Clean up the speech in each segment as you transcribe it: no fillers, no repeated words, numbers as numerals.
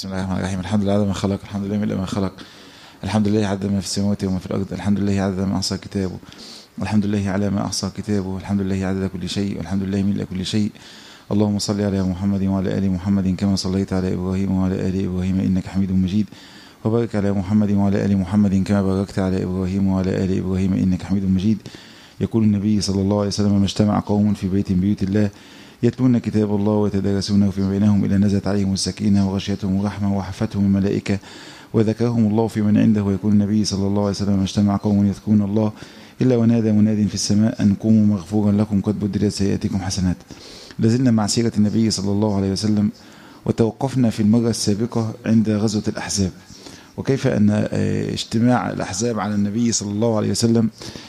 بسم الله الرحمن الرحيم. الحمد لله عدد ما خلق، الحمد لله ملء ما خلق، الحمد لله عدد ما في السماوات وما في الأرض، الحمد لله عدد ما أحصى كتابه، الحمد لله على ما أحصى كتابه، الحمد لله عدد كل شيء، والحمد لله ملء كل شيء. اللهم صل على محمد وعلى آل محمد كما صليت على إبراهيم وعلى آل إبراهيم إنك حميد مجيد، وبارك على محمد وعلى آل محمد كما باركت على إبراهيم وعلى آل إبراهيم إنك حميد مجيد. يقول النبي صلى الله عليه وسلم: ما اجتمع قوم في بيت من بيوت الله يتلون كتاب الله ويتدارسونه فيما بينهم إلا نزلت عليهم السكينة وغشيتهم الرحمة وحفتهم الملائكة وذكرهم الله في من عنده. ويقول النبي صلى الله عليه وسلم: ما اجتمع قوم يذكرون الله إلا ونادى مناد في السماء أن قوموا مغفورا لكم قد بدلت سيئاتكم حسنات. لازلنا مع سيرة النبي صلى الله عليه وسلم، وتوقفنا في المرة السابقة عند غزوة الأحزاب، وكيف أن اجتماع الأحزاب على النبي صلى الله عليه وسلم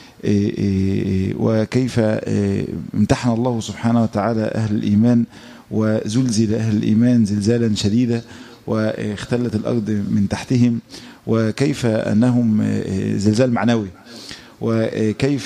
وكيف امتحن الله سبحانه وتعالى أهل الإيمان وزلزل أهل الإيمان زلزالا شديدا واختلت الأرض من تحتهم، وكيف أنهم زلزال معنوي، وكيف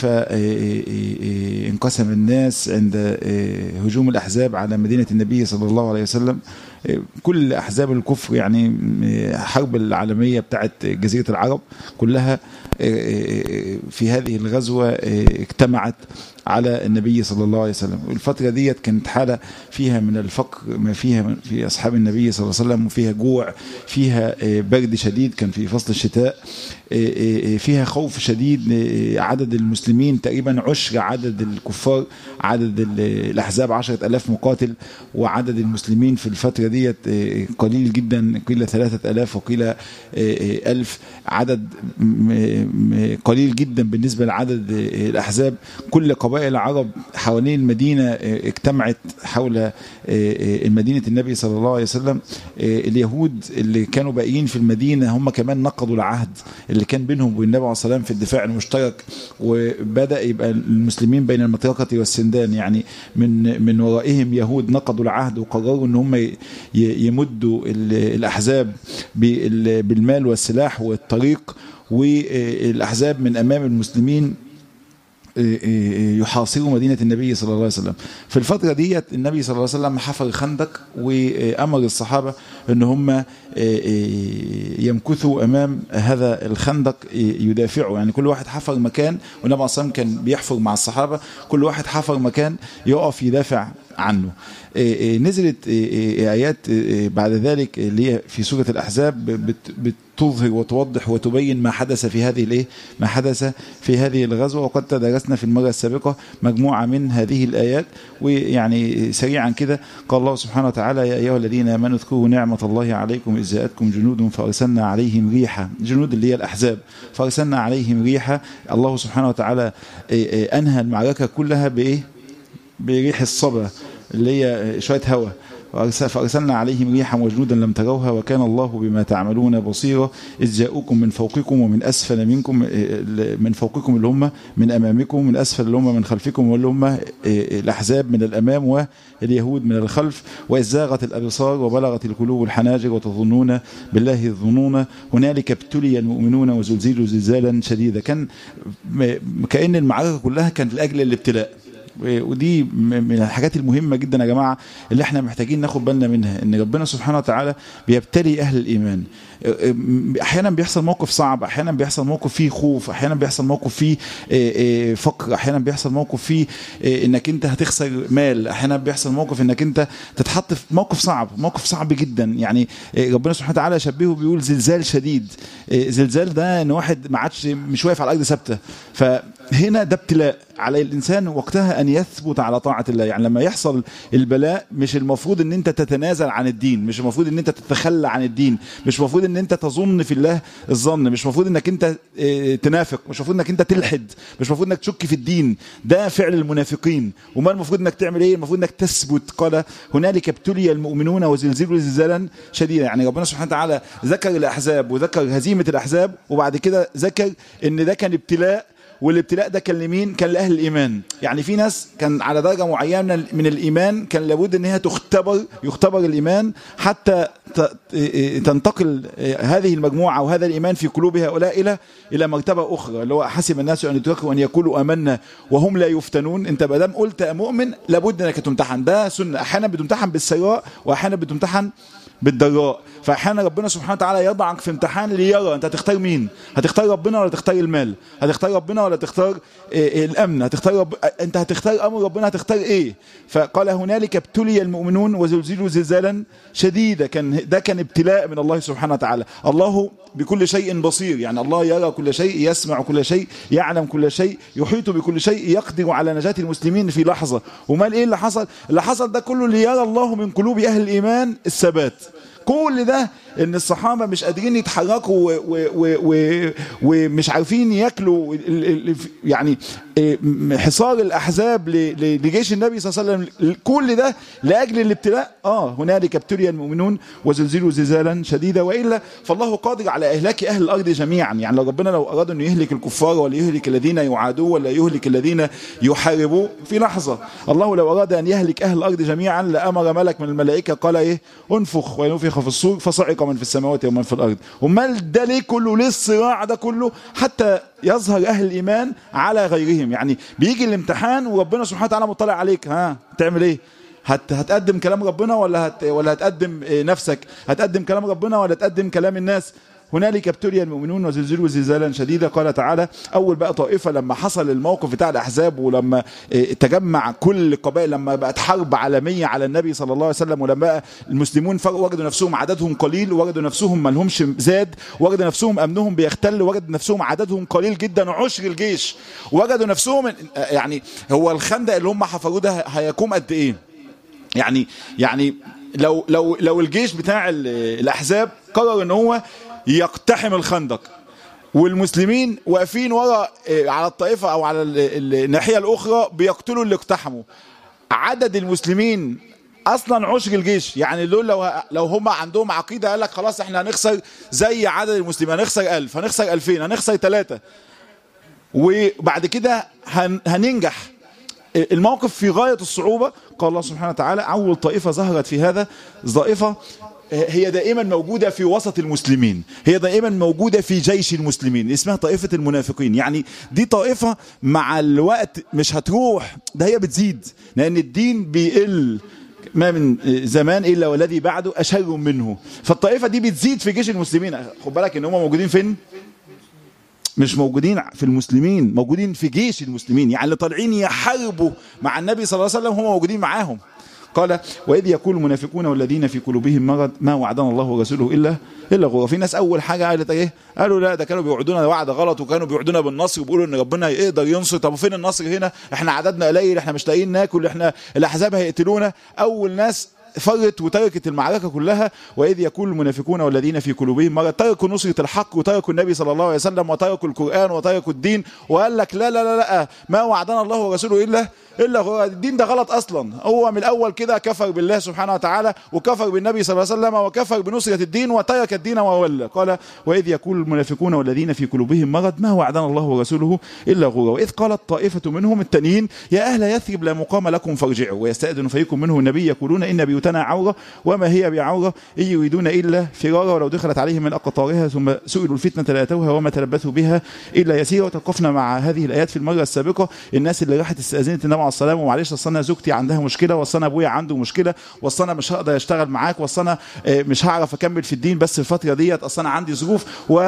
انقسم الناس عند هجوم الأحزاب على مدينة النبي صلى الله عليه وسلم. كل أحزاب الكفر، يعني حرب العالمية بتاعت جزيرة العرب كلها في هذه الغزوة اجتمعت على النبي صلى الله عليه وسلم. الفترة ديت كانت حالة فيها من الفقر ما فيها في أصحاب النبي صلى الله عليه وسلم، وفيها جوع، فيها برد شديد كان في فصل الشتاء، فيها خوف شديد. عدد المسلمين تقريبا عشر عدد الكفار، عدد الأحزاب 10,000 مقاتل، وعدد المسلمين في الفترة ديت قليل جدا، قيل 3,000 وقيل 1,000، عدد قليل جدا بالنسبة لعدد الأحزاب. كل قبائل العرب حوالين المدينة اجتمعت حول مدينة النبي صلى الله عليه وسلم. اليهود اللي كانوا باقيين في المدينة هم كمان نقضوا العهد اللي كان بينهم وبين النبي عليه الصلاة والسلام في الدفاع المشترك، وبدأ يبقى المسلمين بين المطرقة والسندان، يعني من ورائهم يهود نقضوا العهد وقرروا ان هم يمدوا الأحزاب بالمال والسلاح والطريق، والأحزاب من أمام المسلمين يحاصروا مدينة النبي صلى الله عليه وسلم. في الفترة ديت النبي صلى الله عليه وسلم حفر خندق، وأمر الصحابة ان هم يمكثوا أمام هذا الخندق يدافعوا، يعني كل واحد حفر مكان، والنبي صلى الله عليه وسلم كان بيحفر مع الصحابة، كل واحد حفر مكان يقف يدافع عنه. نزلت آيات بعد ذلك اللي هي في سورة الأحزاب بتظهر وتوضح وتبين ما حدث في هذه ما حدث في هذه الغزوة، وقد تدرسنا في المرة السابقة مجموعة من هذه الآيات. ويعني سريعا كده قال الله سبحانه وتعالى: يا أيها الذين آمنوا اذكروا نعمة الله عليكم إذ جاءتكم جنود فأرسلنا عليهم ريحا، جنود اللي هي الأحزاب، فأرسلنا عليهم ريحا. الله سبحانه وتعالى أنهى المعركة كلها بإيه؟ بريح الصبا اللي هي شوية هواء. فأرسلنا عليهم ريحا وجنودا لم تروها وكان الله بما تعملون بصيرا إذ جاءوكم من فوقكم ومن أسفل منكم، من فوقكم اللي هم من أمامكم، من أسفل اللي هم من خلفكم، واللي هم الأحزاب من الأمام واليهود من الخلف. وإذ زاغت الأبصار وبلغت القلوب الحناجر وتظنون بالله الظنون هنالك ابتلي المؤمنون وزلزلوا زلزالا شديدا. كأن المعركة كلها كانت لأجل الابتلاء، ودي من الحاجات المهمة جدا يا جماعة اللي احنا محتاجين ناخد بالنا منها، ان ربنا سبحانه وتعالى بيبتلي اهل الايمان. احيانا بيحصل موقف صعب، احيانا بيحصل موقف فيه خوف، احيانا بيحصل موقف فيه فقر، احيانا بيحصل موقف فيه انك انت هتخسر مال، احيانا بيحصل موقف انك انت تتحط في موقف صعب، موقف صعب جدا. يعني ربنا سبحانه وتعالى شبهه بيقول زلزال شديد. زلزال ده ان واحد ما عادش مش واقف على الارض ثابته، فهنا ده ابتلاء على الانسان وقتها ان يثبت على طاعه الله. يعني لما يحصل البلاء مش المفروض ان انت تتنازل عن الدين، مش المفروض ان انت تتخلى عن الدين، مش المفروض ان انت تظن في الله الظن، مش المفروض انك انت تنافق، مش المفروض انك انت تلحد، مش المفروض انك تشك في الدين، ده فعل المنافقين. وما المفروض انك تعمل ايه؟ المفروض انك تثبت. قال هنالك ابتلي المؤمنون وزلزلوا زلزالا شديدا. يعني ربنا سبحانه وتعالى ذكر الاحزاب وذكر هزيمه الاحزاب، وبعد كده ذكر ان ده كان ابتلاء، والابتلاء ده كان لمين؟ كان لأهل الإيمان. يعني في ناس كان على درجة معينة من الإيمان كان لابد أنها يختبر الإيمان حتى تنتقل هذه المجموعة وهذا الإيمان في قلوب هؤلاء إلى مرتبة أخرى، اللي هو حسب الناس أن يتركوا أن يقولوا آمنا وهم لا يفتنون. أنت بدام قلت مؤمن لابد أنك تمتحن، ده سنة. أحيانا بتمتحن بالسراء وأحيانا بتمتحن بالضراء. فاحيانا ربنا سبحانه وتعالى يضعك في امتحان ليرى انت هتختار مين، هتختار ربنا ولا تختار المال، هتختار ربنا ولا تختار الامن، هتختار انت هتختار امر ربنا، هتختار ايه؟ فقال هنالك ابتلي المؤمنون وزلزلوا زلزالا شديدا. ده كان ابتلاء من الله سبحانه وتعالى. الله بكل شيء بصير، يعني الله يرى كل شيء، يسمع كل شيء، يعلم كل شيء، يحيط بكل شيء، يقدر على نجاة المسلمين في لحظة. ومال ايه اللي حصل؟ اللي حصل ده كله ليرى الله من قلوب اهل الايمان الثبات. كل ده ان الصحابة مش قادرين يتحركوا ومش عارفين ياكلوا يعني حصار الاحزاب لجيش النبي صلى الله عليه وسلم، كل ده لاجل الابتلاء. هنالك ابتلي المؤمنون وزلزلوا زلزالا شديدا. والا فالله قادر على اهلاك اهل الارض جميعا. يعني لو ربنا لو اراد انه يهلك الكفار ولا يهلك الذين يعادوه ولا يهلك الذين يحاربوه في لحظه، الله لو اراد ان يهلك اهل الارض جميعا لامر ملك من الملائكه قال ايه؟ انفخ، ونفخ في الصور فصعق من في السماوات ومن في الارض. ومال ده ليه كله؟ ليه الصراع ده كله؟ حتى يظهر اهل الايمان على غيرهم. يعني بيجي الامتحان وربنا سبحانه وتعالى مطلع عليك، تعمل ايه؟ هتقدم كلام ربنا ولا هتقدم نفسك؟ هتقدم كلام ربنا ولا تقدم كلام الناس؟ هنالك ابتلي المؤمنون وزلزلوا زلزالا شديدا. قال تعالى اول بقى طائفه لما حصل الموقف بتاع الاحزاب ولما تجمع كل القبائل، لما بقت حرب عالميه على النبي صلى الله عليه وسلم، ولما بقى المسلمون وجدوا نفسهم عددهم قليل، وجدوا نفسهم ما لهمش زاد، وجدوا نفسهم امنهم بيختل، وجدوا نفسهم عددهم قليل جدا عشر الجيش، وجدوا نفسهم يعني هو الخندق اللي هم حفروه ده هيقوم قد ايه؟ يعني لو الجيش بتاع الاحزاب قرر ان هو يقتحم الخندق والمسلمين واقفين ورا على الطائفة او على الناحية الاخرى بيقتلوا اللي اقتحموا، عدد المسلمين اصلا عشر الجيش. يعني دول لو هم عندهم عقيدة قال لك خلاص احنا هنخسر زي عدد المسلمين، هنخسر 1000، هنخسر 2000، هنخسر 3، وبعد كده هننجح. الموقف في غاية الصعوبة. قال الله سبحانه وتعالى أول طائفة ظهرت في هذا طائفة هي دائما موجودة في وسط المسلمين، هي دائما موجودة في جيش المسلمين، اسمها طائفة المنافقين. يعني دي طائفة مع الوقت مش هتروح، ده هي بتزيد، لأن الدين بيقل ما من زمان إلا والذي بعده أشر منه. فالطائفة دي بتزيد في جيش المسلمين. خد بالك إن هم موجودين فين؟ مش موجودين في المسلمين، موجودين في جيش المسلمين. يعني اللي طالعين يحاربوا مع النبي صلى الله عليه وسلم هم موجودين معاهم. قال وإذ يقول المنافقون والذين في قلوبهم مرض ما وعدنا الله ورسوله إلا غرورا. في ناس أول حاجة قالت إيه؟ قالوا لا ده كانوا بيوعدونا وعد غلط، وكانوا بيوعدونا بالنصر وبيقولوا إن ربنا يقدر ينصر. طب فين النصر هنا؟ إحنا عددنا قليل، إحنا مش لاقيين ناكل، إحنا الأحزاب هيقتلونا. أول ناس فرت وتركت المعركة كلها. وإذ يقول المنافقون والذين في قلوبهم مرض، تركوا نصرة الحق وتركوا النبي صلى الله عليه وسلم وتركوا القرآن وتركوا الدين، وقال لك لا لا لا لا ما وعدنا الله ورسوله إلا هو الدين ده غلط أصلا. هو من الأول كده كفر بالله سبحانه وتعالى وكفر بالنبي صلى الله عليه وسلم وكفر بنصرة الدين وترك الدين وولى. قال وإذ يقول المنافقون والذين في قلوبهم مرض ما وعدنا الله ورسوله إلا غرورا. وإذ قالت طائفة منهم التانيين يا أهل يثرب لا مقام لكم فارجعوا ويستأذن فريق منه النبي يقولون إن بيوتنا عورة وما هي بعورة إن يريدون إلا فرارا ولو دخلت عليهم من أقطارها ثم سئلوا الفتنة لأتوها وما تلبثوا بها إلا يسيرا. وتوقفنا مع هذه الآيات في المرة السابقة. الناس اللي راحت استأذنت النبي عليه السلام ومعلش اصل انا زوجتي عندها مشكله، واصل انا ابويا عنده مشكله، واصل انا مش هقدر اشتغل معاك، واصل انا مش هعرف اكمل في الدين بس الفتره ديت، اصل انا عندي ظروف.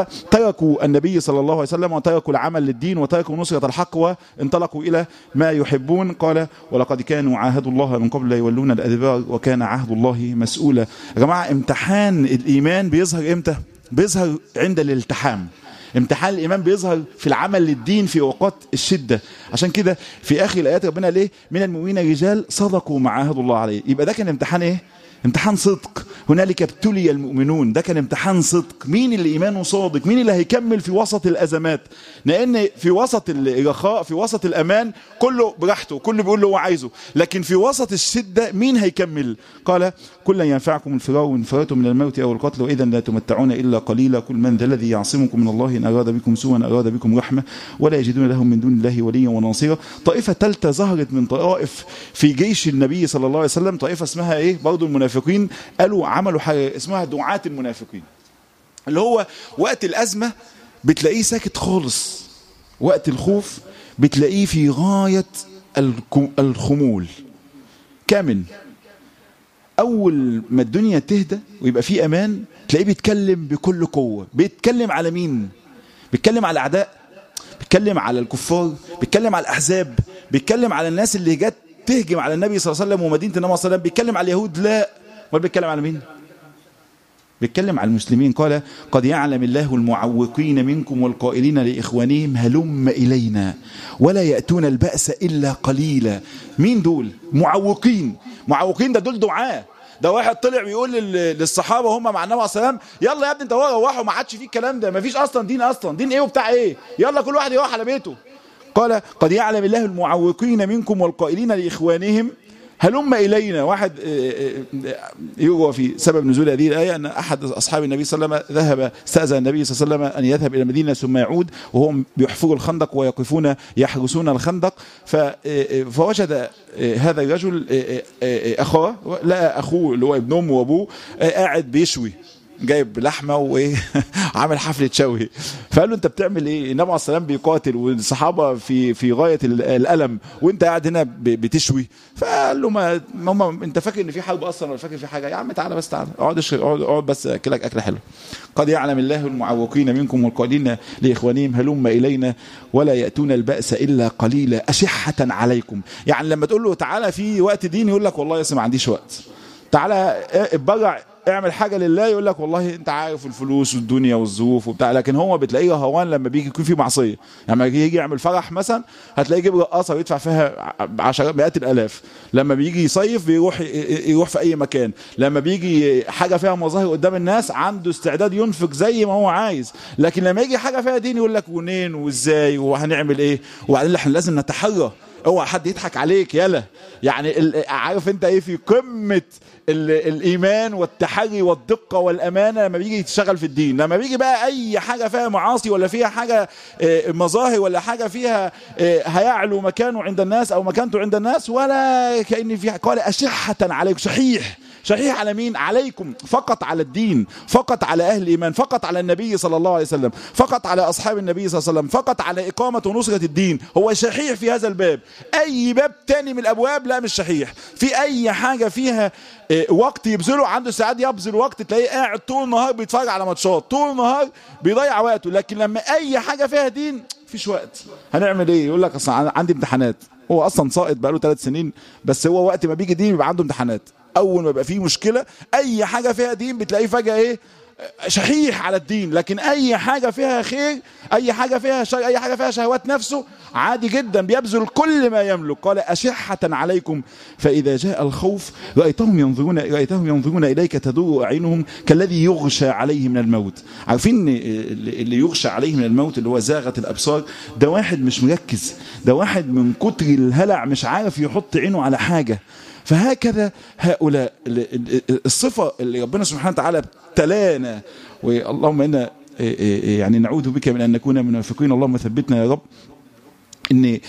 وتركوا النبي صلى الله عليه وسلم وتركوا العمل للدين وتركوا نصرة الحق وانطلقوا الى ما يحبون. قال ولقد كانوا عاهدوا الله من قبل لا يولون الادبار وكان عهد الله مسؤولا. يا جماعه امتحان الايمان بيظهر امتى؟ بيظهر عند الالتحام. امتحان الإيمان بيظهر في العمل للدين في أوقات الشدة. عشان كده في آخر الآيات ربنا ليه من المؤمنين رجال صدقوا ما عاهدوا الله عليه. يبقى ده كان امتحان ايه؟ امتحان صدق. هنالك ابتلي المؤمنون، ده كان امتحان صدق. مين اللي إيمانه صادق؟ مين اللي هيكمل في وسط الأزمات؟ لأن في وسط الرخاء في وسط الأمان كله براحته، كله بيقول له هو عايزه، لكن في وسط الشدة مين هيكمل؟ قال كل ينفعكم الفرار وإن فررتم من الموت أو القتل وإذا لا تمتعون إلا قليلا قل من ذا الذي يعصمكم من الله إن أراد بكم سوءا أراد بكم رحمة ولا يجدون لهم من دون الله وليا وناصرا. طائفة ثالثة ظهرت من طائف في جيش النبي صلى الله عليه وسلم، طائفة اسمها إيه؟ برضو المنافقين. قالوا عملوا حاجة اسمها دعاة المنافقين، اللي هو وقت الأزمة بتلاقيه ساكت خالص، وقت الخوف بتلاقيه في غاية الخمول كامن. اول ما الدنيا تهدى ويبقى في امان تلاقيه بيتكلم بكل قوة. بيتكلم على مين؟ بيتكلم على الاعداء، بيتكلم على الكفار، بيتكلم على الاحزاب، بيتكلم على الناس اللي جت تهجم على النبي صلى الله عليه وسلم ومدينة النبي صلى الله عليه وسلم، بيتكلم على اليهود؟ لا. ولا بيتكلم على مين؟ بيتكلم على المسلمين. قال قد يعلم الله المعوقين منكم والقائلين لإخوانهم هلم إلينا ولا يأتون البأس إلا قليلا. مين دول؟ معوقين. معوقين ده دول دعاة. ده واحد طلع بيقول للصحابة هم مع النبي عليه الصلاة والسلام يلا يا ابني انت روحوا، ما عادش فيه الكلام ده، ما فيش اصلا دين، اصلا دين ايه وبتاع ايه، يلا كل واحد يروح على بيته. قال قد يعلم الله المعوقين منكم والقائلين لإخوانهم هلم إلينا. واحد يروى في سبب نزول هذه الآية أن أحد أصحاب النبي صلى الله عليه وسلم ذهب، استأذن النبي صلى الله عليه وسلم أن يذهب إلى المدينة ثم يعود وهم بيحفروا الخندق ويقفون يحرسون الخندق. فوجد هذا الرجل أخاه، لا أخوه اللي هو ابن أمه وأبوه قاعد بيشوي، جايب لحمه وعامل حفله شوي. فقال له انت بتعمل ايه؟ النبي عليه الصلاه والسلام بيقاتل والصحابه في غايه الالم وانت قاعد هنا بتشوي. فقال له ما انت فاكر ان في حرب اصلا ولا فاكر في حاجه؟ يا عم تعالى بس، تعالى اقعد بس اكلك اكله حلوه. قد يعلم الله المعوقين منكم والقائلين لاخوانهم هلم الينا ولا ياتون الباس الا قليلا اشحه عليكم. يعني لما تقول له تعالى في وقت دين يقول لك والله يا ما عنديش وقت. تعالى اتبرع اعمل حاجة لله يقول لك والله انت عارف الفلوس والدنيا والظروف وبتاع. لكن هو بتلاقيه هوان لما بيجي يكون في معصية. لما يجي يعمل فرح مثلا هتلاقيه يجيب رقاصة ويدفع فيها عشرات مئات الالاف. لما بيجي يصيف يروح في اي مكان. لما بيجي حاجة فيها مظاهر قدام الناس عنده استعداد ينفق زي ما هو عايز. لكن لما يجي حاجة فيها دين يقول لك ونين وازاي وهنعمل ايه. وبعدين احنا لازم نتحرى، اوعى حد يضحك عليك يلا. يعني عارف انت ايه، في قمة الايمان والتحري والدقة والامانة لما بيجي يتشغل في الدين. لما بيجي بقى اي حاجة فيها معاصي ولا فيها حاجة مظاهر ولا حاجة فيها هيعلو مكانه عند الناس او مكانته عند الناس ولا كأن فيها. قال اشحة عليكم. شحيح على مين؟ عليكم. فقط على الدين، فقط على أهل الإيمان، فقط على النبي صلى الله عليه وسلم، فقط على أصحاب النبي صلى الله عليه وسلم، فقط على إقامة ونصرة الدين. هو شحيح في هذا الباب. أي باب تاني من الأبواب لا مش شحيح. في أي حاجة فيها وقت يبذله عنده ساعات يبذل وقت تلاقيه قاعد طول النهار بيتفرج على ماتشات، طول النهار بيضيع وقته. لكن لما أي حاجة فيها دين فيش وقت. هنعمل إيه؟ يقول لك أصلا عندي امتحانات. هو أصلا ساقط بقاله 3 سنين بس هو وقت ما بيجي دين بيبقى عنده امتحانات. اول ما يبقى فيه مشكله اي حاجه فيها دين بتلاقيه فجاه ايه شحيح على الدين. لكن اي حاجه فيها خير، اي حاجه فيها شر، اي حاجه فيها شهوات نفسه عادي جدا بيبذل كل ما يملك. قال اشحه عليكم فاذا جاء الخوف رايتهم ينظرون اليك تدور اعينهم كالذي يغشى عليه من الموت. عارفين اللي يغشى عليه من الموت اللي هو زاغت الابصار؟ ده واحد مش مركز، ده واحد من كتر الهلع مش عارف يحط عينه على حاجه. فهكذا هؤلاء الصفة اللي ربنا سبحانه وتعالى ابتلانا، واللهم إنا يعني نعوذ بك من أن نكون منافقين، اللهم ثبتنا يا رب. إن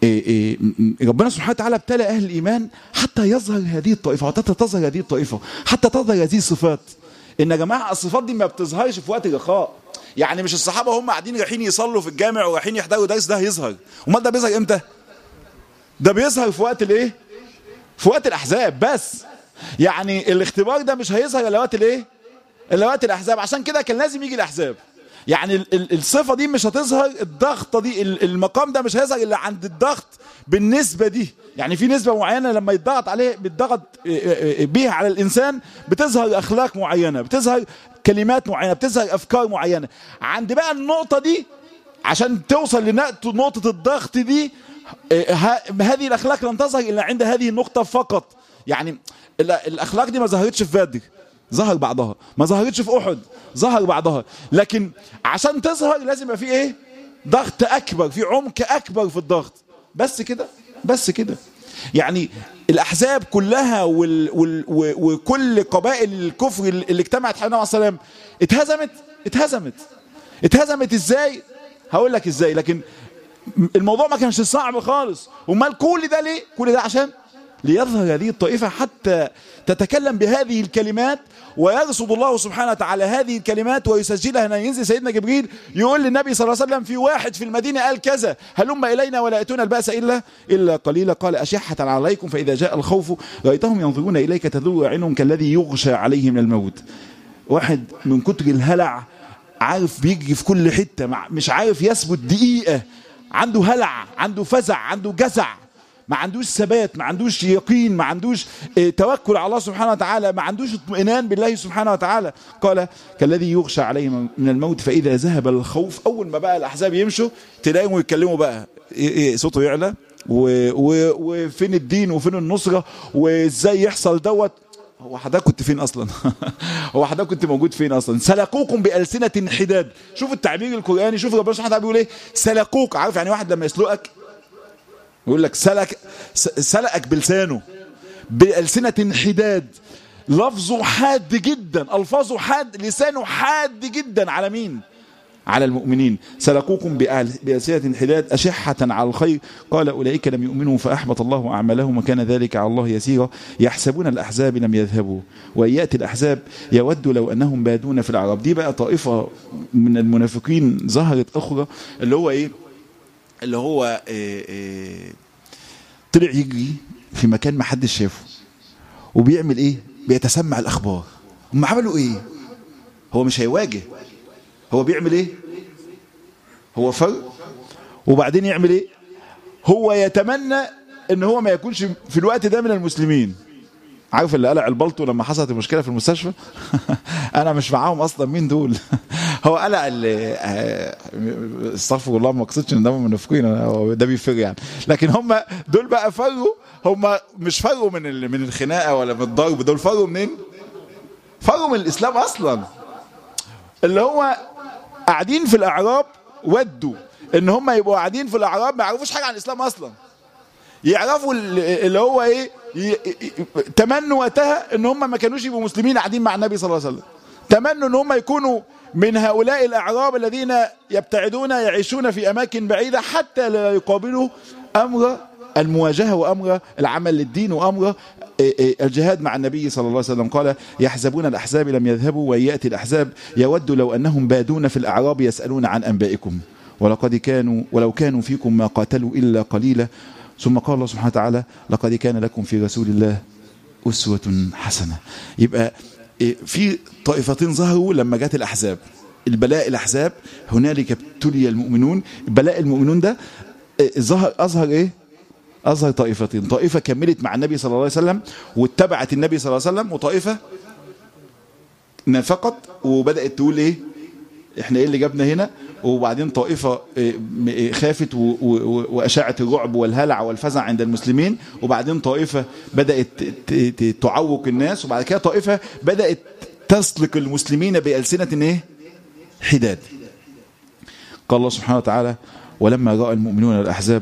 ربنا سبحانه وتعالى ابتلى أهل الإيمان حتى يظهر هذه الطائفة، حتى تظهر هذه الطائفة، حتى تظهر هذه الصفات. إن يا جماعة الصفات دي ما بتظهرش في وقت الرخاء. يعني مش الصحابة هم قاعدين رايحين يصلوا في الجامع ورايحين يحضروا درس ده هيظهر. امال ده بيظهر امتى؟ ده بيظهر في وقت الايه؟ في وقت الاحزاب بس. يعني الاختبار ده مش هيظهر الا وقت الايه؟ الا وقت الاحزاب. عشان كده كان لازم يجي الاحزاب. يعني الصفه دي مش هتظهر، الضغطه دي المقام ده مش هيظهر الا عند الضغط بالنسبه دي. يعني في نسبه معينه لما يتضغط عليه بيتضغط بيها على الانسان بتظهر اخلاق معينه، بتظهر كلمات معينه، بتظهر افكار معينه. عند بقى النقطه دي عشان توصل لنقطه الضغط دي هذه الاخلاق لن تظهر الا عند هذه النقطه فقط. يعني الاخلاق دي ما ظهرتش في بدر، ظهر بعضها. ما ظهرتش في احد، ظهر بعضها. لكن عشان تظهر لازم يبقى في ايه؟ ضغط اكبر، في عمق اكبر في الضغط. بس كده، بس كده. يعني الاحزاب كلها وكل قبائل الكفر اللي اجتمعت حول النبي صلى الله عليه وسلم اتهزمت ازاي؟ هقول لك ازاي. لكن الموضوع ما كانش صعب خالص. امال كل ده ليه؟ كل ده عشان ليظهر هذه الطائفة حتى تتكلم بهذه الكلمات، ويرصد الله سبحانه وتعالى هذه الكلمات ويسجلها. هنا ينزل سيدنا جبريل يقول للنبي صلى الله عليه وسلم في واحد في المدينة قال كذا، هلم إلينا ولا يأتون البأس إلا قليلا. قال أشحة عليكم فإذا جاء الخوف رأيتهم ينظرون إليك تدور أعينهم كالذي يغشى عليه من الموت. واحد من كتر الهلع عارف بيجري في كل حتة، مش عارف يثبت دقيقة، عنده هلع، عنده فزع، عنده جزع، ما عندوش ثبات، ما عندوش يقين، ما عندوش توكل على الله سبحانه وتعالى، ما عندوش اطمئنان بالله سبحانه وتعالى. قال كالذي يغشى عليه من الموت فإذا ذهب الخوف. أول ما بقى الأحزاب يمشوا تلاقيهم يتكلموا بقى صوته يعلى، وفين الدين وفين النصرة وإزاي يحصل دوت. هو حضرتك كنت فين أصلا؟ هو حضرتك كنت موجود فين أصلا؟ سلقوكم بألسنة حداد. شوف التعبير القرآني، شوف ربنا سبحانه وتعالى بيقول إيه؟ سلقوك. عارف يعني واحد لما يسلقك يقول لك سلقك بلسانه بألسنة حداد، لفظه حاد جدا، ألفاظه حاد، لسانه حاد جدا. على مين؟ على المؤمنين. سلقوكم بألسنة حداد أشحة على الخير. قال أولئك لم يؤمنوا فأحبط الله أعمالهم وكان ذلك على الله يسيرا. يحسبون الأحزاب لم يذهبوا وإن يأتي الأحزاب يود لو أنهم بادون في الأعراب. دي بقى طائفة من المنافقين ظهرت أخرى، اللي هو إيه؟ اللي هو طلع يجري في مكان ما حدش شافه وبيعمل ايه؟ بيتسمع الاخبار. هم عملوا ايه؟ هو مش هيواجه، هو بيعمل ايه؟ هو فرق. وبعدين يعمل ايه؟ هو يتمنى ان هو ما يكونش في الوقت ده من المسلمين. عارف اللي قلع البلطو لما حصلت المشكله في المستشفى؟ انا مش معاهم اصلا. مين دول؟ هو قلع استغفر الله، ما اقصدش ان ده منافقين، ده بيفر يعني، لكن هم دول بقى فروا. هم مش فروا من الخناقه ولا من الضرب، دول فروا منين؟ فروا من الاسلام اصلا. اللي هو قاعدين في الاعراب ودوا ان هم يبقوا قاعدين في الاعراب ما يعرفوش حاجه عن الاسلام اصلا. يعرفوا اللي هو ايه، تمنوا وقتها ان هم ما كانوش يبقوا مسلمين قاعدين مع النبي صلى الله عليه وسلم. تمنوا ان هم يكونوا من هؤلاء الاعراب الذين يبتعدون يعيشون في اماكن بعيده حتى لا يقابلوا امر المواجهه وامر العمل للدين وامر الجهاد مع النبي صلى الله عليه وسلم. قال يحسبون الاحزاب لم يذهبوا وان ياتي الاحزاب يود لو انهم بادون في الاعراب يسالون عن انبائكم ولو كانوا فيكم ما قاتلوا الا قليلا. ثم قال الله سبحانه وتعالى لقد كان لكم في رسول الله أسوة حسنة. يبقى في طائفتين ظهروا لما جات الأحزاب، البلاء الأحزاب، هنالك ابتلي المؤمنون. بلاء المؤمنون ده أظهر إيه؟ أظهر طائفتين، طائفة كملت مع النبي صلى الله عليه وسلم واتبعت النبي صلى الله عليه وسلم، وطائفة نافقت وبدأت تقول إيه؟ إحنا إيه اللي جابنا هنا؟ وبعدين طائفة خافت وأشاعت الرعب والهلع والفزع عند المسلمين، وبعدين طائفة بدأت تعوق الناس، وبعد كده طائفة بدأت تسلق المسلمين بألسنة إيه؟ حداد. قال الله سبحانه وتعالى ولما رأى المؤمنون الأحزاب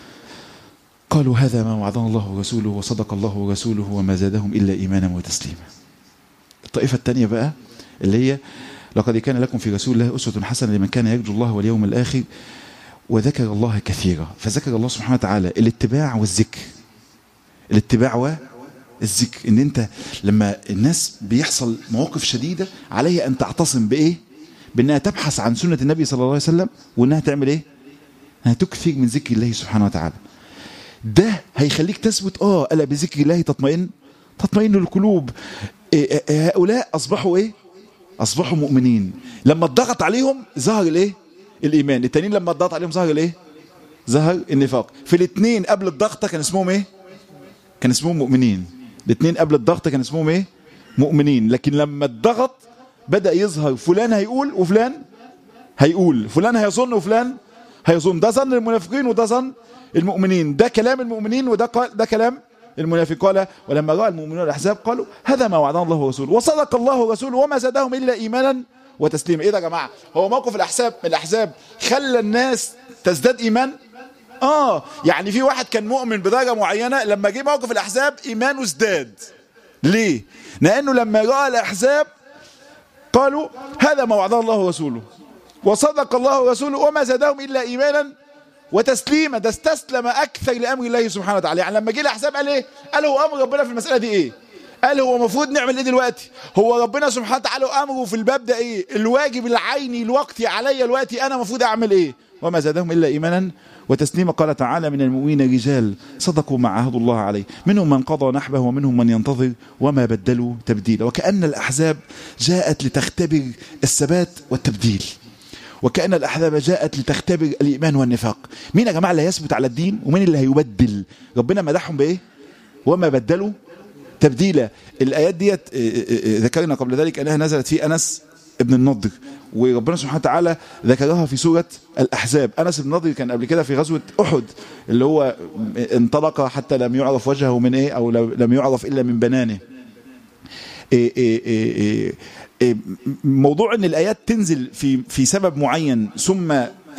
قالوا هذا ما وعدنا الله ورسوله وصدق الله ورسوله وما زادهم إلا إيمانا وتسليما. الطائفة الثانية بقى اللي هي لقد كان لكم في رسول الله أسوة حسنة لمن كان يرجو الله واليوم الآخر وذكر الله كثيرا. فذكر الله سبحانه وتعالى الاتباع والذكر. الاتباع والذكر، ان انت لما الناس بيحصل مواقف شديدة عليها ان تعتصم بايه؟ بانها تبحث عن سنة النبي صلى الله عليه وسلم، وانها تعمل ايه؟ انها تكثر من ذكر الله سبحانه وتعالى. ده هيخليك تثبت ألا بذكر الله تطمئن القلوب. هؤلاء أصبحوا إيه؟ أصبحوا مؤمنين. لما اتضغط عليهم ظهر الإيه؟ الإيمان. التانيين لما اتضغط عليهم ظهر الإيه؟ ظهر النفاق. في الاثنين قبل الضغط كان اسمهم إيه؟ كان اسمهم مؤمنين. الاثنين قبل الضغط كان اسمهم إيه؟ مؤمنين. لكن لما الضغط بدأ يظهر فلان هيقول وفلان هيقول، فلان هيظن وفلان هيظن. ده ظن المنافقين وده ظن المؤمنين. ده كلام المؤمنين وده كلام المنافق. قال ولما رأى المؤمنون الأحزاب قالوا هذا ما وعدنا الله ورسوله وصدق الله ورسوله وما زادهم إلا إيمانا وتسليما. إيه ده يا جماعة؟ هو موقف الأحزاب خلى الناس تزداد إيمان؟ يعني في واحد كان مؤمن بدرجة معينة، لما جه موقف الأحزاب إيمانه ازداد. ليه؟ لأنه لما رأى الأحزاب قالوا هذا ما وعدنا الله ورسوله وصدق الله ورسوله وما زادهم إلا إيمانا وتسليما، ده استسلم أكثر لأمر الله سبحانه وتعالى. يعني لما جه الأحزاب قال إيه؟ قال هو أمر ربنا في المسألة دي إيه؟ قال هو المفروض نعمل إيه دلوقتي؟ هو ربنا سبحانه وتعالى أمره في الباب ده إيه؟ الواجب العيني الوقتي عليا دلوقتي أنا المفروض أعمل إيه؟ وما زادهم إلا إيمانا وتسليما. قال تعالى: من المؤمنين رجال صدقوا ما عاهدوا الله عليه منهم من قضى نحبه ومنهم من ينتظر وما بدلوا تبديلا. وكأن الأحزاب جاءت لتختبر الثبات والتبديل، وكأن الأحزاب جاءت لتختبر الإيمان والنفاق. مين يا جماعة اللي هيثبت على الدين ومين اللي هيبدل؟ ربنا مدحهم بإيه؟ وما بدلوا تبديلا. الآيات ديت ذكرنا قبل ذلك أنها نزلت في أنس ابن النضر، وربنا سبحانه وتعالى ذكرها في سورة الأحزاب. أنس بن النضر كان قبل كده في غزوة أحد، اللي هو انطلق حتى لم يعرف وجهه من إيه، أو لم يعرف إلا من بنانه. موضوع أن الآيات تنزل في سبب معين ثم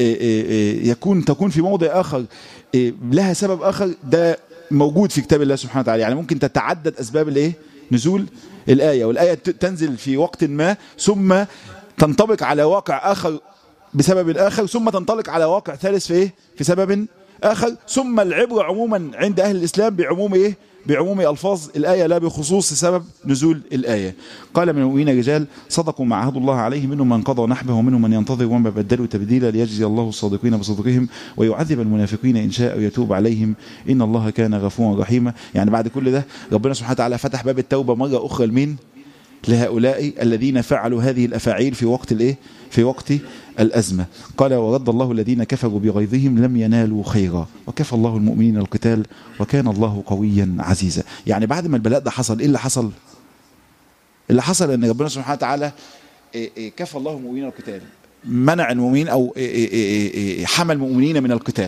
تكون في موضع آخر لها سبب آخر، ده موجود في كتاب الله سبحانه وتعالى. يعني ممكن تتعدد أسباب الإيه؟ نزول الآية، والآية تنزل في وقت ما ثم تنطبق على واقع آخر بسبب آخر، ثم تنطلق على واقع ثالث في إيه؟ في سبب آخر. ثم العبرة عموما عند أهل الإسلام بعموم إيه؟ بعموم ألفاظ الآية لا بخصوص سبب نزول الآية. قال: من المؤمنين رجال صدقوا ما عاهدوا الله عليه منهم من قضى نحبه ومنهم من ينتظر وما بدلوا تبديلا ليجزي الله الصادقين بصدقهم ويعذب المنافقين إن شاء ويتوب عليهم إن الله كان غفورا رحيما. يعني بعد كل ده ربنا سبحانه وتعالى فتح باب التوبة مرة أخرى لمين؟ لهؤلاء الذين فعلوا هذه الأفاعيل في وقت الإيه؟ في وقت الأزمة. قال: ورد الله الذين كفروا بغيظهم لم ينالوا خيرا وكفى الله المؤمنين القتال وكان الله قويا عزيزا. يعني بعد ما البلاء ده حصل إيه اللي حصل؟ اللي حصل أن ربنا سبحانه وتعالى كفى الله المؤمنين القتال، منع المؤمنين أو حمى المؤمنين من القتال.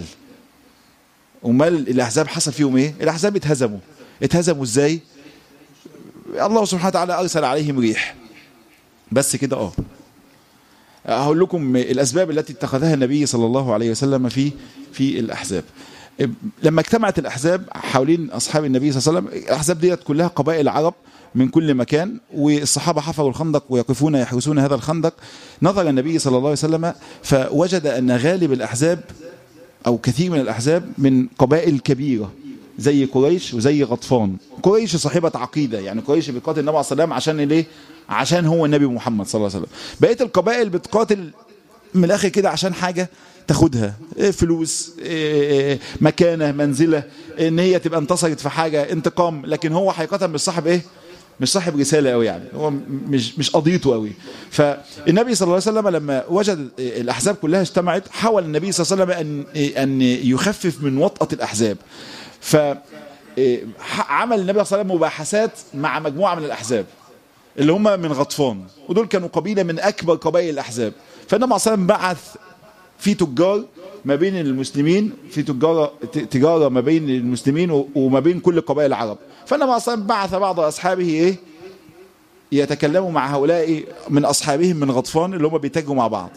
ومال الأحزاب حصل فيهم إيه؟ الأحزاب اتهزموا إزاي؟ الله سبحانه وتعالى أرسل عليهم ريح. بس كده هقول لكم الأسباب التي اتخذها النبي صلى الله عليه وسلم في الأحزاب. لما اجتمعت الأحزاب حوالين أصحاب النبي صلى الله عليه وسلم، الأحزاب ديت كلها قبائل عرب من كل مكان، والصحابة حفروا الخندق ويقفون يحرسون هذا الخندق. نظر النبي صلى الله عليه وسلم فوجد أن غالب الأحزاب أو كثير من الأحزاب من قبائل كبيرة زي قريش وزي غطفان. قريش صاحبة عقيدة، يعني قريش بتقاتل النبي عليه السلام عشان ليه؟ عشان هو النبي محمد صلى الله عليه وسلم. بقية القبائل بتقاتل من الآخر كده عشان حاجة تاخدها، فلوس، مكانة، منزلة، ان هي تبقى انتصرت في حاجة، انتقام. لكن هو حقيقة مش صاحب ايه؟ مش صاحب رسالة قوي، يعني هو مش قضيته قوي. فالنبي صلى الله عليه وسلم لما وجد الأحزاب كلها اجتمعت، حاول النبي صلى الله عليه وسلم أن يخفف من وطأة الأحزاب. فعمل النبي صلى الله عليه وسلم مباحثات مع مجموعة من الأحزاب اللي هم من غطفان، ودول كانوا قبيلة من أكبر قبائل الأحزاب. فالنبي صلى الله عليه وسلم بعث في تجار ما بين المسلمين، في تجارة ما بين المسلمين وما بين كل قبائل العرب. فالنبي صلى الله عليه وسلم بعث بعض أصحابه يتكلموا مع هؤلاء من أصحابهم من غطفان اللي هم بيتاجروا مع بعض.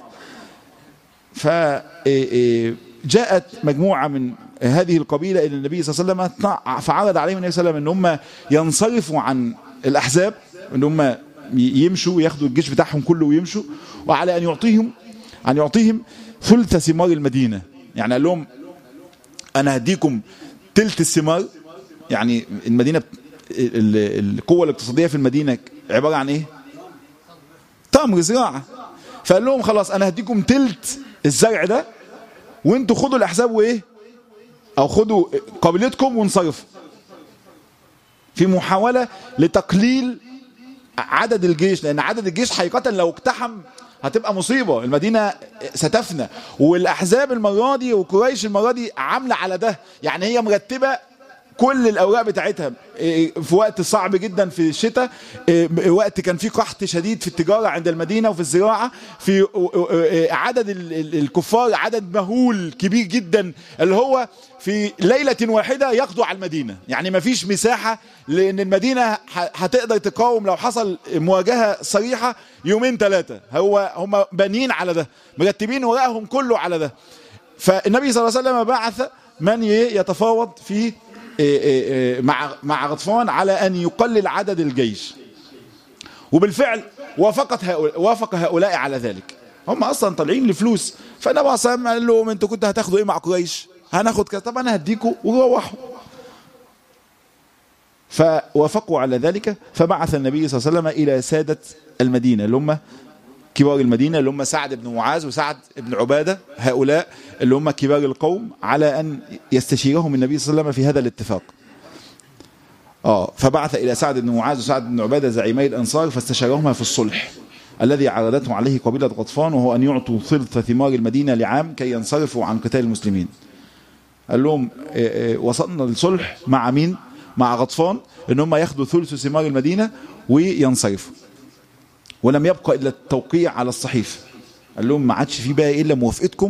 فجاءت مجموعة من هذه القبيلة إلى النبي صلى الله عليه وسلم، فعرض عليهم النبي صلى الله عليه وسلم أن هم ينصرفوا عن الأحزاب، أن هم يمشوا ياخدوا الجيش بتاعهم كله ويمشوا، وعلى أن يعطيهم ثلث ثمار المدينة. يعني قال لهم أنا هديكم ثلث الثمار. يعني المدينة القوة الاقتصادية في المدينة عبارة عن إيه؟ تمر، زراعة. فقال لهم خلاص أنا هديكم ثلث الزرع ده، وانتوا خدوا الأحزاب وإيه؟ أو خدوا قبيلتكم وانصرفوا، في محاولة لتقليل عدد الجيش، لأن عدد الجيش حقيقة لو اقتحم هتبقى مصيبة، المدينة ستفنى. والأحزاب المرة دي وقريش المرة دي عاملة على ده، يعني هي مرتبة كل الأوراق بتاعتها في وقت صعب جدا في الشتاء، وقت كان في قحط شديد في التجارة عند المدينة وفي الزراعة، في عدد الكفار عدد مهول كبير جدا، اللي هو في ليلة واحدة يقضوا على المدينة. يعني ما فيش مساحة، لأن المدينة هتقدر تقاوم لو حصل مواجهة صريحة يومين ثلاثة. هم بانيين على ده، مرتبين ورقهم كله على ده. فالنبي صلى الله عليه وسلم بعث من يتفاوض في مع غطفان على أن يقلل عدد الجيش، وبالفعل وافق هؤلاء على ذلك. هم اصلا طالعين لفلوس. فالنبي عليه الصلاه والسلام قال لهم انتوا كنتوا هتاخدوا ايه مع قريش؟ هناخد كذا. طب انا هديكوا وروحوا. فوافقوا على ذلك. فبعث النبي صلى الله عليه وسلم الى ساده المدينه اللي هم كبار المدينه، اللي هم سعد بن معاذ وسعد بن عباده، هؤلاء اللي هم كبار القوم، على ان يستشيرهم النبي صلى الله عليه وسلم في هذا الاتفاق. فبعث الى سعد بن معاذ وسعد بن عباده زعيمي الانصار فاستشارهما في الصلح الذي عرضته عليه قبيله غطفان، وهو ان يعطوا ثلث ثمار المدينه لعام كي ينصرفوا عن قتال المسلمين. قال لهم وصلنا للصلح مع مين؟ مع غطفان، ان هم ياخدوا ثلث ثمار المدينه وينصرفوا. ولم يبقى الا التوقيع على الصحيفه. قال لهم ما عادش في بقى الا موافقتكم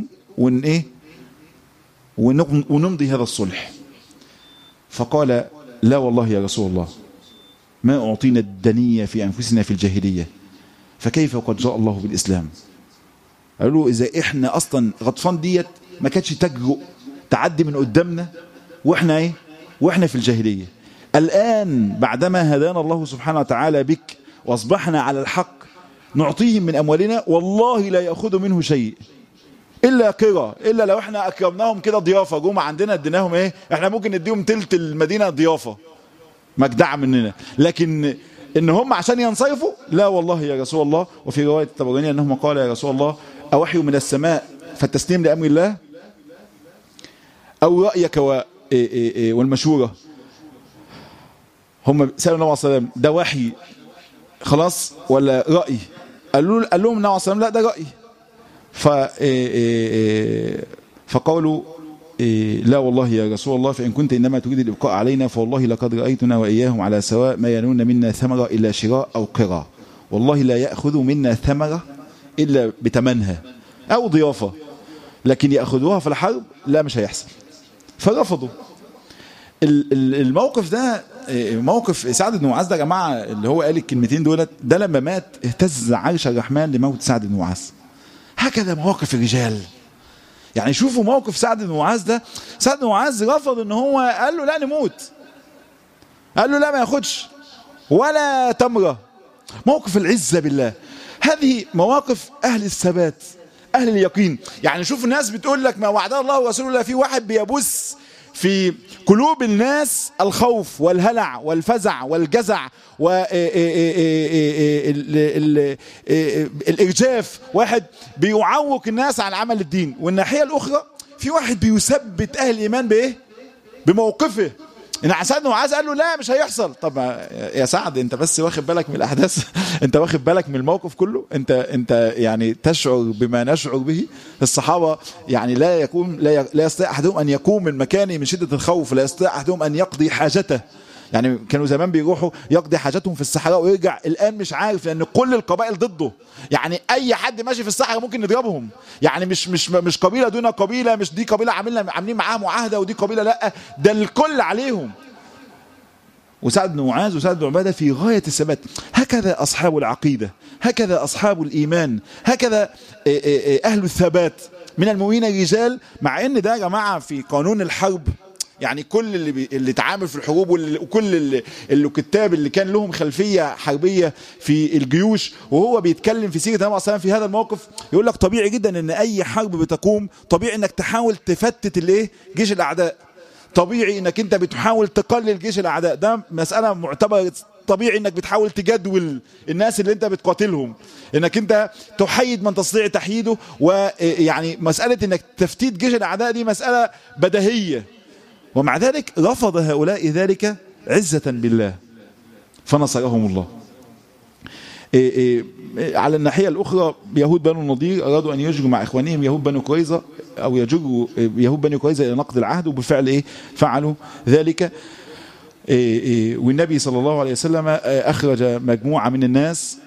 ونمضي هذا الصلح. فقال لا والله يا رسول الله ما اعطينا الدنيه في انفسنا في الجاهليه، فكيف وقد جاء الله بالاسلام؟ قالوا له اذا احنا اصلا غطفان ديت ما كانتش تجرؤ تعدي من قدامنا واحنا في الجاهليه، الان بعدما هدانا الله سبحانه وتعالى بك واصبحنا على الحق نعطيهم من اموالنا والله لا ياخذوا منه شيء الا قرى، الا لو احنا اكرمناهم كده ضيافه، جم عندنا اديناهم احنا ممكن نديهم تلت المدينه ضيافه مجدعه مننا، لكن ان هم عشان ينصرفوا لا والله يا رسول الله. وفي روايه الطبراني انهم قال يا رسول الله اوحي من السماء فالتسليم لامر الله او رايك والمشوره. هم سالوا النبي صلى الله عليه وسلم ده وحي خلاص ولا راي؟ قال لهم النبي صلى الله عليه وسلم لا ده راي. فقالوا لا والله يا رسول الله فإن كنت إنما تريد الإبقاء علينا فوالله لقد رأيتنا وإياهم على سواء ما ينون منا ثمرة إلا شراء أو قراء، والله لا يأخذ منا ثمرة إلا بتمنها أو ضيافة، لكن يأخذوها في الحرب لا مش هيحصل. فرفضوا. الموقف ده موقف سعد بن معاذ ده يا جماعة اللي هو قال الكلمتين دولت، ده لما مات اهتز عرش الرحمن لموت سعد بن معاذ. هكذا مواقف الرجال. يعني شوفوا موقف سعد بن معاذ ده. سعد بن معاذ رفض ان هو قال له لا نموت، قال له لا ما ياخدش ولا تمرة. موقف العزة بالله. هذه مواقف اهل الثبات اهل اليقين. يعني شوف الناس بتقول لك ما وعد الله ورسوله الله، في واحد بيبث في قلوب الناس الخوف والهلع والفزع والجزع والإرجاف، واحد بيعوق الناس عن عمل الدين. والناحية الأخرى في واحد بيثبت أهل الإيمان بإيه؟ بموقفه. إن سعد بن معاذ قال له لا مش هيحصل. طب يا سعد انت بس واخد بالك من الاحداث؟ انت واخد بالك من الموقف كله؟ انت يعني تشعر بما نشعر به. الصحابه يعني لا يستطيع احدهم ان يقوم من مكانه من شده الخوف، لا يستطيع احدهم ان يقضي حاجته. يعني كانوا زمان بيروحوا يقضي حاجاتهم في الصحراء ويرجع، الان مش عارف لان كل القبائل ضده. يعني اي حد ماشي في الصحراء ممكن نضربهم. يعني مش قبيله دون قبيله، مش دي قبيله عاملين معاها معاهده ودي قبيله لا، ده الكل عليهم. وسعد بن معاذ وسعد بن عباده في غايه الثبات. هكذا اصحاب العقيده، هكذا اصحاب الايمان، هكذا اهل الثبات من المؤمنين الرجال. مع ان ده يا جماعه في قانون الحرب، يعني كل اللي اتعامل في الحروب وكل الكتاب اللي كان لهم خلفيه حربيه في الجيوش وهو بيتكلم في سيره النبي صلى الله عليه وسلم في هذا الموقف، يقول لك طبيعي جدا ان اي حرب بتقوم طبيعي انك تحاول تفتت جيش الاعداء، طبيعي انك انت بتحاول تقلل جيش الاعداء، ده مساله معتبره طبيعي انك بتحاول تجدول الناس اللي انت بتقاتلهم، انك انت تحيد من تستطيع تحييده. ويعني مساله انك تفتيت جيش الاعداء دي مساله بديهيه. ومع ذلك رفض هؤلاء ذلك عزة بالله فنصرهم الله. على الناحية الأخرى يهود بنو النضير أرادوا أن يجروا مع إخوانهم يهود بنو قريظة أو يجروا يهود بنو قريظة إلى نقض العهد، وبالفعل فعلوا ذلك. والنبي صلى الله عليه وسلم أخرج مجموعة من الناس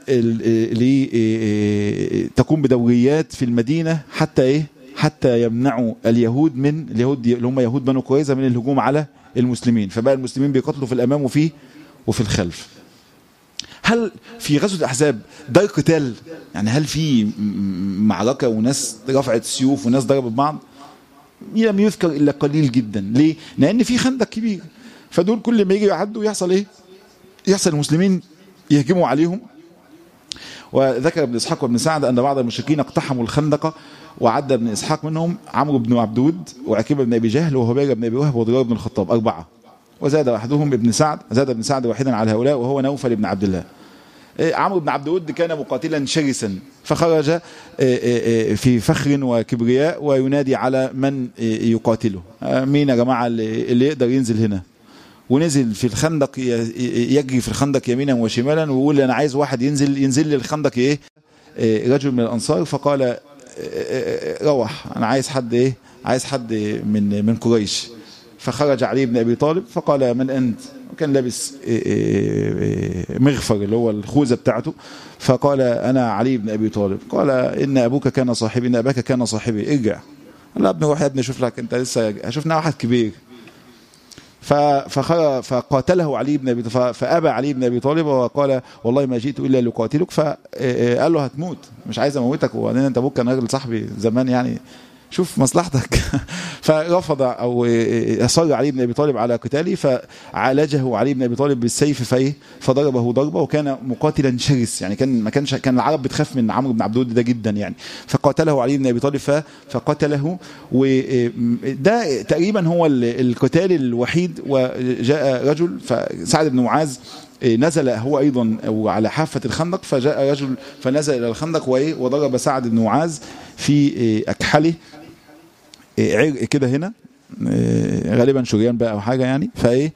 لتقوم بدوريات في المدينة حتى يمنعوا اليهود اللي هم يهود بنو قريظة من الهجوم على المسلمين. فبقى المسلمين بيقتلوا في الأمام وفي الخلف. هل في غزوة الأحزاب ده قتال؟ يعني هل في معركة وناس رفعت سيوف وناس ضربت بعض؟ لم يذكر إلا قليل جدا. ليه؟ لأن في خندق كبير، فدول كل ما يجي يعدوا يحصل يحصل المسلمين يهجموا عليهم وذكر ابن إسحاق وابن سعد أن بعض المشركين اقتحموا الخندق، وعد ابن إسحاق منهم عمرو بن عبدود وعكيبة بن أبي جهل وهبيرة بن أبي وهب وضرار بن الخطاب 4. وزاد أحدهم زاد ابن سعد واحدا على هؤلاء وهو نوفل بن عبد الله. عمرو بن عبدود كان مقاتلا شرسا، فخرج في فخر وكبرياء وينادي على من يقاتله: مين يا جماعة اللي يقدر ينزل هنا؟ ونزل في الخندق، يجري في الخندق يمينا وشمالا ويقول أنا عايز واحد ينزل لي الخندق. إيه رجل من الأنصار فقال: روح، أنا عايز حد عايز حد من قريش. فخرج علي بن أبي طالب فقال: من أنت؟ وكان لابس مغفر اللي هو الخوذة بتاعته. فقال: أنا علي بن أبي طالب. قال: إن أبوك كان صاحبي، إن أباك كان صاحبي، ارجع. قال: لا ابني، روح يا ابني، شوف لك أنت لسه شفنا واحد كبير. فقاتله علي بن أبي طالب، فأبى علي بن أبي طالب وقال: والله ما جئت إلا لقاتلك. فقال له: هتموت، مش عايز أموتك، وبعدين أنت أبوك كان راجل صاحبي زمان، يعني شوف مصلحتك. فرفض أو أصر علي بن أبي طالب على قتاله، فعالجه علي بن أبي طالب بالسيف فضربه ضربة، وكان مقاتلا شرس، يعني كان العرب بتخاف من عمرو بن عبدود ده جدا يعني. فقاتله علي بن أبي طالب فقتله، وده تقريبا هو القتال الوحيد. وجاء رجل، فسعد بن معاذ نزل هو أيضا على حافة الخندق، فجاء رجل فنزل إلى الخندق وضرب سعد بن معاذ في أكحله عرق كده هنا، غالبا شريان بقى أو حاجة يعني.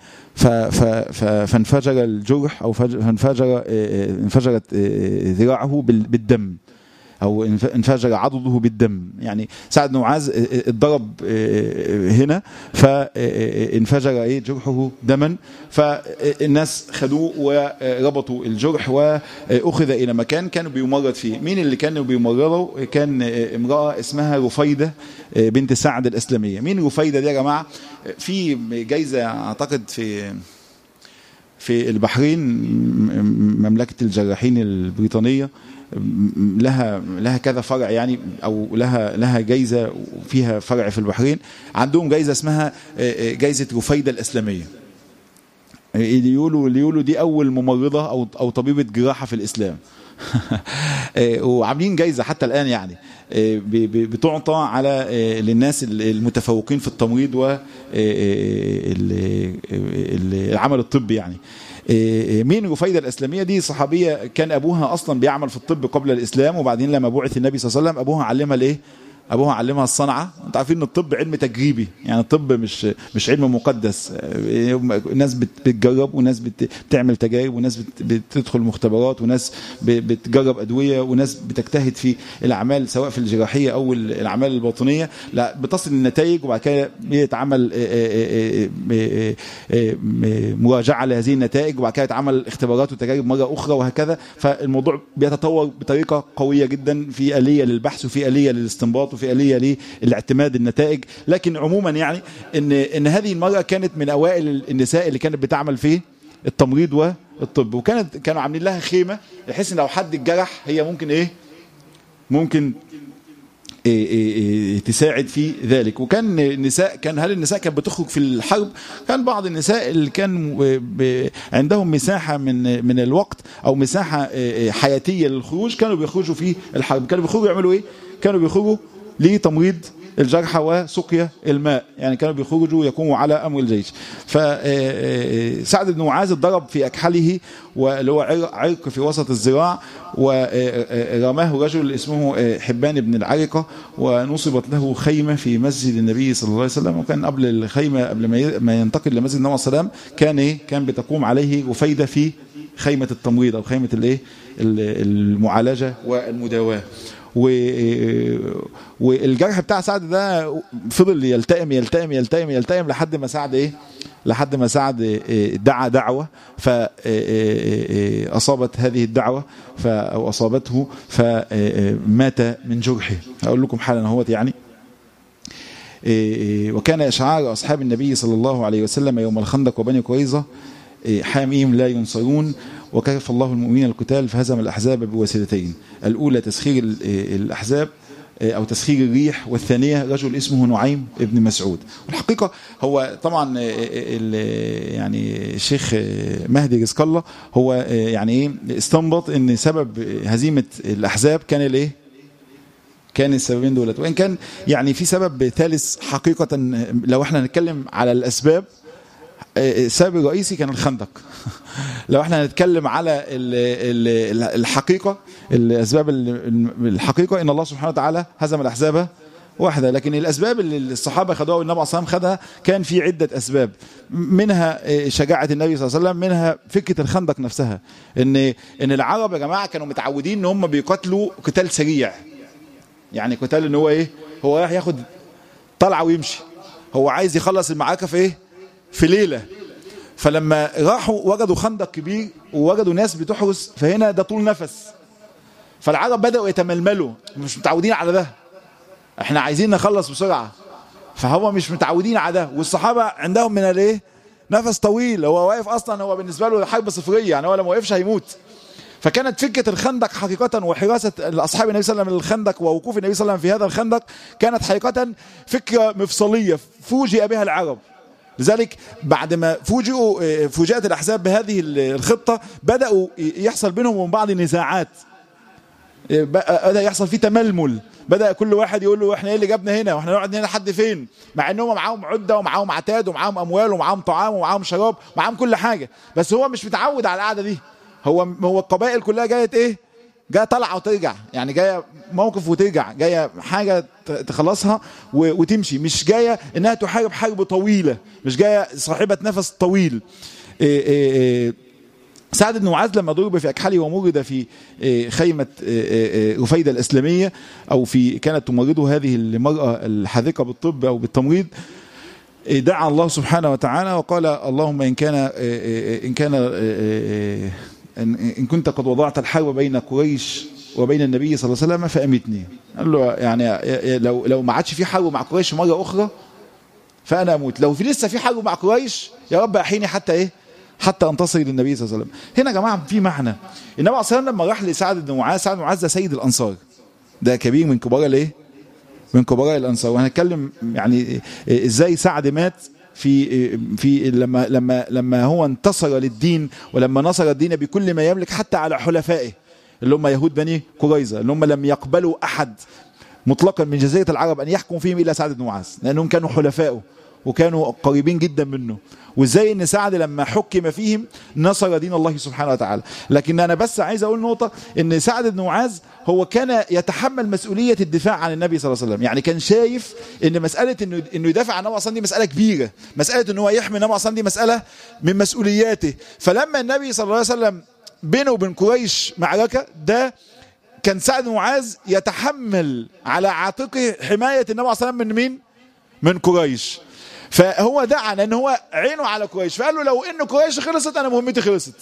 فانفجر الجرح، أو انفجرت ذراعه بالدم، أو انفجر عضده بالدم. يعني سعد بن معاذ اتضرب هنا فانفجر جرحه دما، فالناس خدوه وربطوا الجرح وأخذ إلى مكان كانوا بيمرض فيه. مين اللي كانوا بيمرضوا؟ كان امرأة اسمها رفيدة بنت سعد الأسلمية. مين رفيدة دي يا جماعة؟ في جايزة أعتقد في البحرين، مملكة الجراحين البريطانية لها كذا فرع يعني، او لها جايزه وفيها فرع في البحرين. عندهم جايزه اسمها جايزه رفيدة الاسلاميه. اللي يقولوا دي اول ممرضه او طبيبه جراحه في الاسلام. وعاملين جايزه حتى الان يعني بتعطى على للناس المتفوقين في التمريض والعمل الطبي يعني. مين رفيدة الأسلامية دي؟ صحابية كان أبوها أصلا بيعمل في الطب قبل الإسلام، وبعدين لما بعث النبي صلى الله عليه وسلم أبوها علمها الإيه؟ أبوها علمها الصنعة. أنت عارفين إن الطب علم تجريبي، يعني الطب مش علم مقدس. ناس بتجرب، وناس بتعمل تجارب، وناس بتدخل مختبرات، وناس بتجرب أدوية، وناس بتجتهد في الأعمال سواء في الجراحية أو الأعمال الباطنية. لا، بتصل النتائج وبعد كده بيتعمل مراجعة لهذه النتائج، وبعد كده يتعمل اختبارات وتجارب مرة أخرى، وهكذا. فالموضوع بيتطور بطريقة قوية جدا، في آلية للبحث وفي آلية للاستنباط وفي آلية للاعتماد النتائج. لكن عموما يعني ان هذه المرأة كانت من اوائل النساء اللي كانت بتعمل في التمريض والطب، كانوا عاملين لها خيمة بحيث ان لو حد اتجرح هي ممكن تساعد في ذلك. وكان النساء هل النساء كانت بتخرج في الحرب؟ كان بعض النساء اللي كان عندهم مساحة من الوقت او مساحة حياتية للخروج كانوا بيخرجوا في الحرب. كانوا بيخرجوا يعملوا ايه؟ كانوا بيخرجوا لتمريض الجرحى وسقيا الماء، يعني كانوا بيخرجوا يقوموا على أمر الجيش. فسعد بن معاذ اتضرب في أكحله، واللي هو عرق في وسط الذراع، ورماه رجل اسمه حبان بن العرقة، ونصبت له خيمة في مسجد النبي صلى الله عليه وسلم. وكان قبل الخيمة، قبل ما ينتقل لمسجد النبي صلى الله عليه وسلم، كان بتقوم عليه رفيدة في خيمة التمريض أو خيمة المعالجة والمداواة. والجرح بتاع سعد ده فضل يلتئم لحد ما سعد دعا دعوة، فأصابت هذه الدعوة أو أصابته فمات من جرحه. أقول لكم حالا اهوت يعني. وكان إشعار أصحاب النبي صلى الله عليه وسلم يوم الخندق وبني قريظة: حاميم لا ينصرون، وكيف الله المؤمنين القتال فهزم الأحزاب بوسيلتين. الأولى تسخير الأحزاب أو تسخير الريح، والثانية رجل اسمه نعيم ابن مسعود. والحقيقة هو طبعا يعني الشيخ مهدي رزق الله هو يعني ايه استنبط ان سبب هزيمة الأحزاب كان الايه؟ كان السببين دولت، وإن كان يعني في سبب ثالث حقيقة. لو احنا نتكلم على الأسباب، السبب الرئيسي كان الخندق. لو احنا هنتكلم على الحقيقة، الأسباب الحقيقة إن الله سبحانه وتعالى هزم الأحزاب واحدة، لكن الأسباب اللي الصحابة خدوها والنبي عليه الصلاة والسلام خدها كان في عدة أسباب، منها شجاعة النبي صلى الله عليه وسلم، منها فكرة الخندق نفسها، إن العرب يا جماعة كانوا متعودين إن هم بيقاتلوا قتال سريع، يعني قتال إن هو إيه؟ هو رايح ياخد طلعة ويمشي، هو عايز يخلص المعركة في إيه؟ في ليلة. فلما راحوا وجدوا خندق كبير ووجدوا ناس بتحرس، فهنا ده طول نفس، فالعرب بدأوا يتململوا، مش متعودين على ده، احنا عايزين نخلص بسرعة، فهم مش متعودين على ده. والصحابة عندهم من الايه؟ نفس طويل، هو واقف اصلا هو بالنسبة له حرب صفرية، يعني هو لما وقفش هيموت. فكانت فكرة الخندق حقيقة وحراسة أصحاب النبي صلى الله عليه وسلم للخندق ووقوف النبي صلى الله عليه وسلم في هذا الخندق كانت حقيقة فكرة مفصلية فوجئ بها العرب. لذلك بعد ما فوجئت الأحزاب بهذه الخطة بدأوا يحصل بينهم وبين بعض نزاعات، بدأ يحصل فيه تململ، بدأ كل واحد يقول له احنا ايه اللي جابنا هنا واحنا نقعد هنا لحد فين، مع انهم معاهم عدة ومعاهم عتاد ومعاهم اموال ومعاهم طعام ومعاهم شراب ومعاهم كل حاجة، بس هو مش متعود على القعدة دي. هو القبائل كلها جاية ايه؟ جاية طلعة وترجع، يعني جاية موقف وترجع، جاية حاجة تخلصها وتمشي، مش جاية انها تحارب حرب طويلة، مش جاية صاحبة نفس طويل. سعد بن معاذ لما ضرب في أكحله ومرد في خيمة رفيدة الإسلامية، أو كانت تمرضه هذه المرأة الحاذقة بالطب أو بالتمريض، دعا الله سبحانه وتعالى وقال اللهم إن كنت قد وضعت الحرب بين قريش وبين النبي صلى الله عليه وسلم فأمتني. قال له يعني لو ما عادش في حرب مع قريش مرة أخرى فأنا أموت، لو في لسه في حرب مع قريش يا رب أحيني حتى انتصر للنبي صلى الله عليه وسلم. هنا يا جماعة في معنى، النبي صلى الله عليه وسلم لما راح لسعد بن معاذ، سعد بن معاذ ده سيد الأنصار، ده كبير من كبار الايه؟ من كبار الأنصار. وهنتكلم يعني ازاي سعد مات في لما هو انتصر للدين، ولما نصر الدين بكل ما يملك حتى على حلفائه اللي هم يهود بني قريظة، اللي هم لم يقبلوا أحد مطلقا من جزيرة العرب أن يحكم فيهم إلا سعد بن معاذ، لأنهم كانوا حلفائه وكانوا قريبين جدا منه. وازاي ان سعد لما حكم فيهم نصر دين الله سبحانه وتعالى. لكن انا بس عايز اقول نقطة، ان سعد بن معاذ هو كان يتحمل مسؤولية الدفاع عن النبي صلى الله عليه وسلم، يعني كان شايف ان مسألة انه يدافع عن النبي اصلا دي مسألة كبيرة، مسألة انه هو يحمي النبي اصلا دي مسألة من مسؤولياته. فلما النبي صلى الله عليه وسلم بينه وبين قريش معركة، ده كان سعد بن معاذ يتحمل على عاتقه حماية النبي صلى الله عليه وسلم من مين؟ من قريش. فهو دعا لان هو عينه على قريش، فقال له لو ان قريش خلصت انا مهمتي خلصت.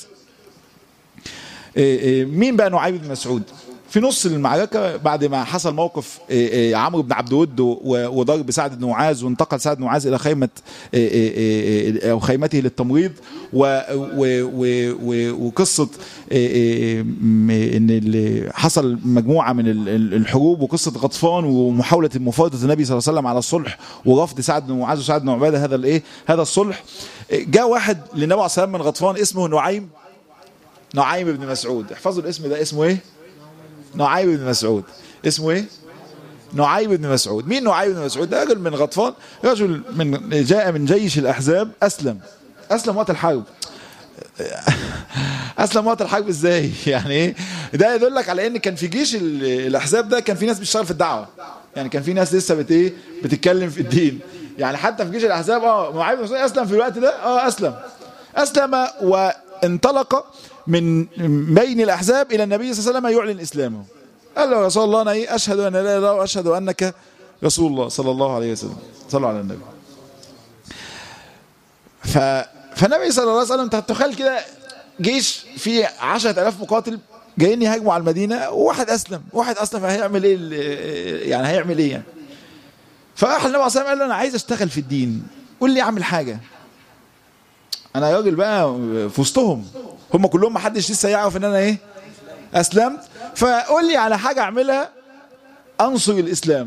مين بقى نعيم بن مسعود؟ في نص المعركة بعد ما حصل موقف عمرو بن عبد ود وضرب سعد بن معاذ، وانتقل سعد بن معاذ إلى خيمة أو خيمته للتمريض، وقصة إن حصل مجموعة من الحروب، وقصة غطفان ومحاولة مفاوضة النبي صلى الله عليه وسلم على الصلح ورفض سعد بن معاذ وسعد بن عبادة هذا الصلح. جاء واحد للنبي عليه الصلاة والسلام من غطفان اسمه نعيم بن مسعود. احفظوا الاسم ده، اسمه ايه؟ نعيم بن مسعود. اسمه ايه؟ نعيم بن مسعود. مين نعيم بن مسعود؟ ده رجل من غطفان، رجل جاء من جيش الأحزاب، أسلم وقت الحرب. أسلم وقت الحرب ازاي؟ يعني ايه؟ ده يدلك على ان كان في جيش الأحزاب ده كان في ناس بتشتغل في الدعوة، يعني كان في ناس لسه بتتكلم في الدين، يعني حتى في جيش الأحزاب نعيم بن مسعود أسلم في الوقت ده. أسلم وانطلق من بين الأحزاب إلى النبي صلى الله عليه وسلم يعلن إسلامه. قال له يا رسول الله أنا أشهد أن لا إله إلا الله وأشهد أنك رسول الله صلى الله عليه وسلم. صلوا على النبي. فالنبي صلى الله عليه وسلم تخيل كده جيش فيه 10,000 مقاتل جايين يهاجموا على المدينة، وواحد أسلم فهيعمل إيه؟ يعني هيعمل إيه يعني؟ فراح النبي صلى الله عليه وسلم قال له أنا عايز أشتغل في الدين، قول لي أعمل حاجة، أنا راجل بقى في وسطهم، هم كلهم ما حدش لسه يعرف ان انا ايه؟ اسلمت، فقول لي على حاجة اعملها انصر الاسلام.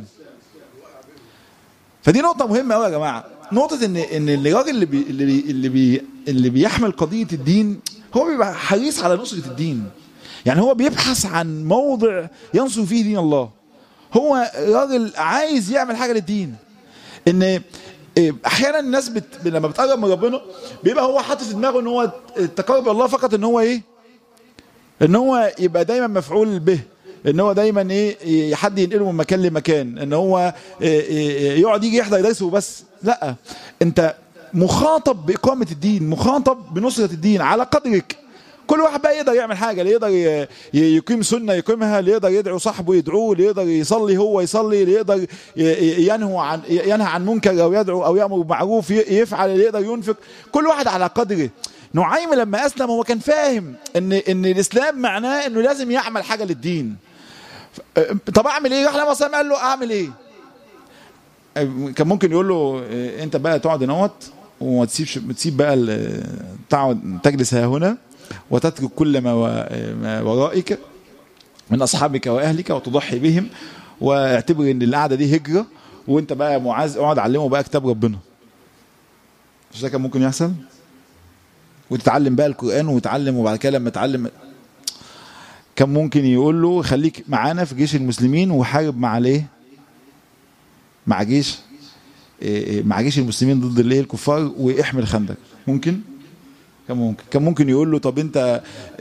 فدي نقطة مهمة قوي يا جماعة، نقطة ان الراجل اللي بيحمل قضية الدين هو بيبقى حريص على نصرة الدين. يعني هو بيبحث عن موضع ينصر فيه دين الله. هو راجل عايز يعمل حاجة للدين. ان احيانا الناس لما بتقرب من ربنا بيبقى هو حاطط في دماغه ان هو التقرب الله فقط ان هو ايه، ان هو يبقى دايما مفعول به، ان هو دايما ايه حد ينقله من مكان لمكان، ان هو يقعد يجي يحضر درسه وبس. لا، انت مخاطب باقامه الدين، مخاطب بنصره الدين على قدرك. كل واحد بقى يقدر يعمل حاجه، اللي يقدر يقيم سنه يقيمها، اللي يقدر يدعو صاحبه يدعوه، اللي يقدر يصلي هو يصلي، اللي يقدر ينهى عن منكر او يدعو او يامر بالمعروف يفعل، اللي يقدر ينفق. كل واحد على قدره. نعيم لما اسلم هو كان فاهم ان الاسلام معناه انه لازم يعمل حاجه للدين. طب اعمل ايه؟ راح لما صلى قال له اعمل ايه؟ كان ممكن يقول له انت بقى تقعد هنا وما تسيب بقى تقعد تجلس ها هنا وتترك كل ما ورائك من اصحابك واهلك وتضحي بهم، واعتبر ان القعده دي هجره، وانت بقى يا معاذ اقعد علمه بقى كتاب ربنا. مش ده كان ممكن يحصل؟ وتتعلم بقى القرآن وتعلم، وبعد كده لما تعلم كان ممكن يقول له خليك معانا في جيش المسلمين وحارب مع ليه؟ مع جيش المسلمين ضد الايه الكفار واحمي الخندق. ممكن كان ممكن يقول له طب انت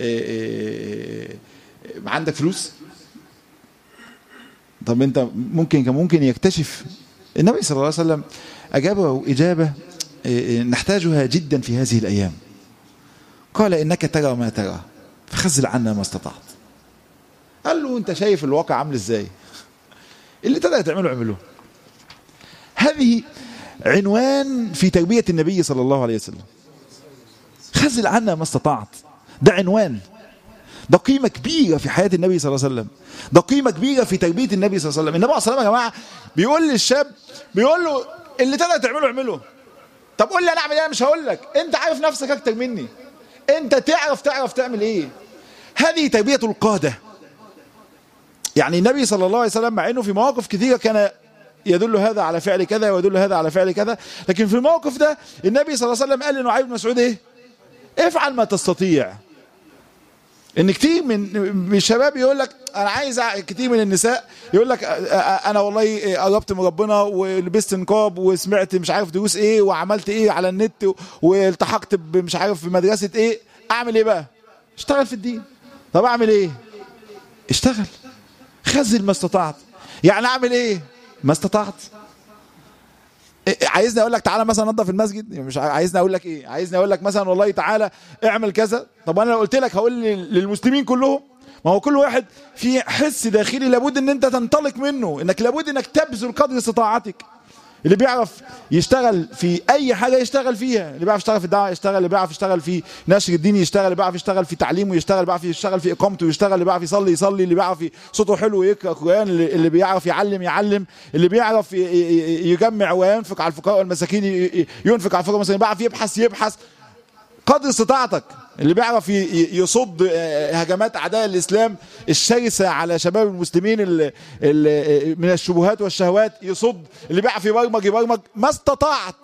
عندك فلوس؟ طب انت كان ممكن يكتشف. النبي صلى الله عليه وسلم اجابه اجابه نحتاجها جدا في هذه الايام. قال انك ترى ما ترى فخزل عنا ما استطعت. قال له انت شايف الواقع عامل ازاي؟ اللي تقدر تعمله اعمله. هذه عنوان في تربية النبي صلى الله عليه وسلم. خزل عنا ما استطعت، ده عنوان، ده قيمة كبيرة في حياة النبي صلى الله عليه وسلم، ده قيمة كبيرة في تربية النبي صلى الله عليه وسلم. النبي صلى الله عليه وسلم يا جماعة بيقول للشاب، بيقول له اللي تقدر تعمله اعمله. طب قول لي انا اعمل ايه؟ انا مش هقول لك، انت عارف نفسك اكتر مني، انت تعرف تعمل ايه. هذه تربية القادة. يعني النبي صلى الله عليه وسلم مع انه في مواقف كثيرة كان يدل هذا على فعل كذا ويدل هذا على فعل كذا، لكن في الموقف ده النبي صلى الله عليه وسلم قال لنعيم بن مسعود ايه؟ افعل ما تستطيع. ان كتير من الشباب يقول لك انا عايز، كتير من النساء يقول لك انا والله قربت من ربنا ولبست نقاب وسمعت مش عارف دروس ايه وعملت ايه على النت والتحقت مش عارف في مدرسة ايه، اعمل ايه بقى؟ اشتغل في الدين. طب اعمل ايه؟ اشتغل، خزل ما استطعت. يعني اعمل ايه؟ ما استطعت. عايزني اقول لك تعالى مثلا نظف المسجد؟ مش عايزني اقول لك ايه؟ عايزني اقول لك مثلا والله تعالى اعمل كذا؟ طب انا لو قلت لك هقول للمسلمين كلهم؟ ما هو كل واحد في حس داخلي لابد ان انت تنطلق منه، انك لابد انك تبذل قدر استطاعتك. اللي بيعرف يشتغل في اي حاجه يشتغل فيها، اللي بيعرف يشتغل في الدعوه يشتغل، اللي بيعرف يشتغل في نشر الدين يشتغل، اللي بيعرف يشتغل في تعليمه يشتغل، اللي بيعرف يشتغل في اقامته يشتغل، اللي بيعرف يصلي، اللي بيعرف صوته حلو يقرا قران، اللي بيعرف يعلم، اللي بيعرف يجمع وينفق على الفقراء والمساكين ينفق على الفقراء والمساكين، بيعرف يبحث قدر استطاعتك. اللي بيعرف يصد هجمات اعداء الاسلام الشرسه على شباب المسلمين من الشبهات والشهوات يصد، اللي بيعرف يبرمج ما استطاعت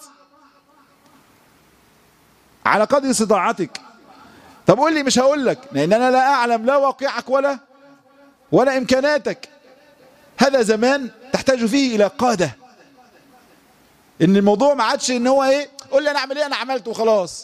على قدر استطاعتك. طب قول لي مش هقول لك، لان انا لا اعلم لا واقعك ولا امكاناتك. هذا زمان تحتاج فيه الى قاده. ان الموضوع ما عادش ان هو ايه، قول لي انا اعمل ايه، انا عملت وخلاص.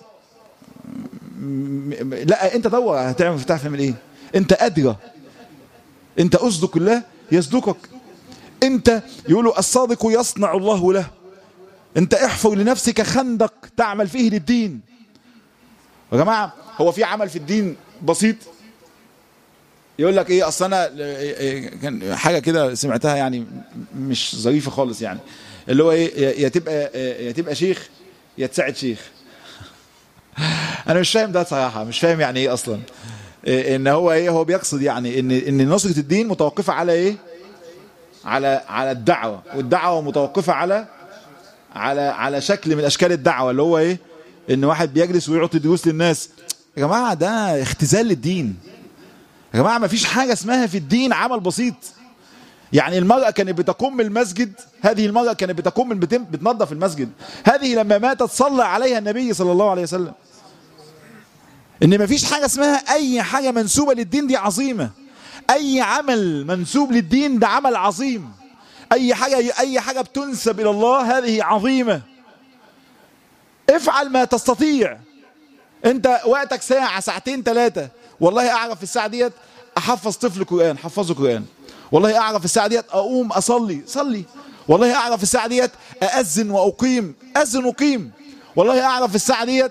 لا، انت دور هتعرف تعمل ايه. انت ادرى، انت اصدق الله يصدقك. انت يقولوا الصادق يصنع الله له. انت احفر لنفسك خندق تعمل فيه للدين. يا جماعه هو في عمل في الدين بسيط؟ يقول لك ايه، اصل انا كان حاجه كده سمعتها يعني مش ظريفه خالص، يعني اللي هو ايه، يا تبقى شيخ يا تساعد شيخ. انا مش فاهم ده صراحه، مش فاهم يعني ايه اصلا. ان هو ايه، هو بيقصد يعني ان نصرة الدين متوقفه على ايه؟ على الدعوه، والدعوه متوقفه على شكل من اشكال الدعوه، اللي هو ايه، ان واحد بيجلس ويعطي دروس للناس. يا جماعه ده اختزال للدين. يا جماعه ما فيش حاجه اسمها في الدين عمل بسيط. يعني المرأة كانت بتقوم من المسجد، هذه المرأة كانت بتقوم من بتنظف المسجد، هذه لما ماتت صلى عليها النبي صلى الله عليه وسلم. ان مفيش حاجة اسمها اي حاجة منسوبة للدين دي عظيمة، اي عمل منسوب للدين ده عمل عظيم، اي حاجة بتنسب الى الله هذه عظيمة. افعل ما تستطيع. انت وقتك ساعة ساعتين ثلاثة، والله اعرف في الساعة ديت احفظ طفل قرآن، حفظه قرآن. والله اعرف في الساعة ديت اقوم اصلي، صلي. والله اعرف في الساعة ديت اأذن واقيم، اذن وقيم. والله اعرف في الساعة ديت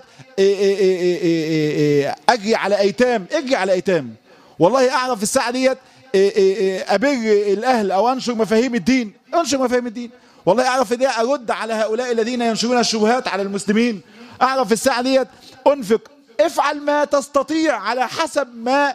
اجري على ايتام، اجري على ايتام. والله اعرف في الساعة ديت ابر الاهل او انشر مفاهيم الدين، انشر مفاهيم الدين. والله اعرف في دي ارد على هؤلاء الذين ينشرون الشبهات على المسلمين. اعرف في الساعة ديت انفق. افعل ما تستطيع على حسب ما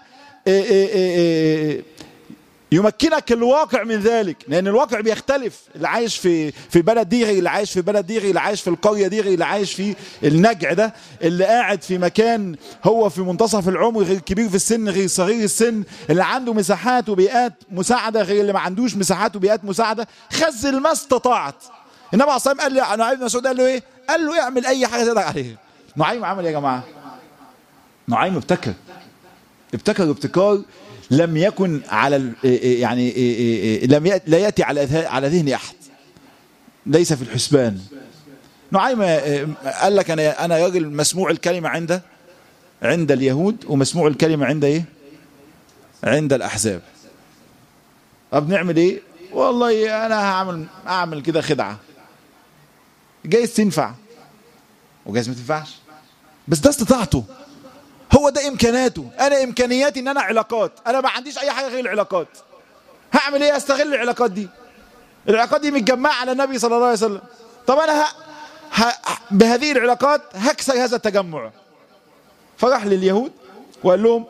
يمكنك الواقع من ذلك، لان الواقع بيختلف. اللي عايش في البلد دي غير اللي عايش في بلد دي غير اللي عايش في القرية دي غير اللي عايش في النجع ده، اللي قاعد في مكان هو في منتصف العمر غير كبير في السن غير صغير السن، اللي عنده مساحات وبيئات مساعدة غير اللي ما عندوش مساحات وبيئات مساعدة. خذل ما استطعت. النبي عليه الصلاة والسلام قال نعيم بن مسعود قال له ايه؟ قال له اعمل اي حاجة تقدر عليها. نعيم عمل يا جماعة؟ نعيم ابتكر ابتكار لم يكن على يعني لا يأتي على ذهن أحد، ليس في الحسبان. نعيم قال لك أنا راجل مسموع الكلمة عند اليهود ومسموع الكلمة عند إيه؟ عند الأحزاب. طب نعمل إيه؟ والله أنا أعمل كده خدعة، جايز تنفع وجايز ما تنفعش، بس ده استطاعته، هو ده امكاناته. انا امكانياتي ان انا علاقات، انا ما عنديش اي حاجه غير العلاقات. هعمل ايه؟ استغل العلاقات دي. العلاقات دي متجمعه على النبي صلى الله عليه وسلم. طب انا بهذه العلاقات هكسر هذا التجمع. فراح لليهود وقال لهم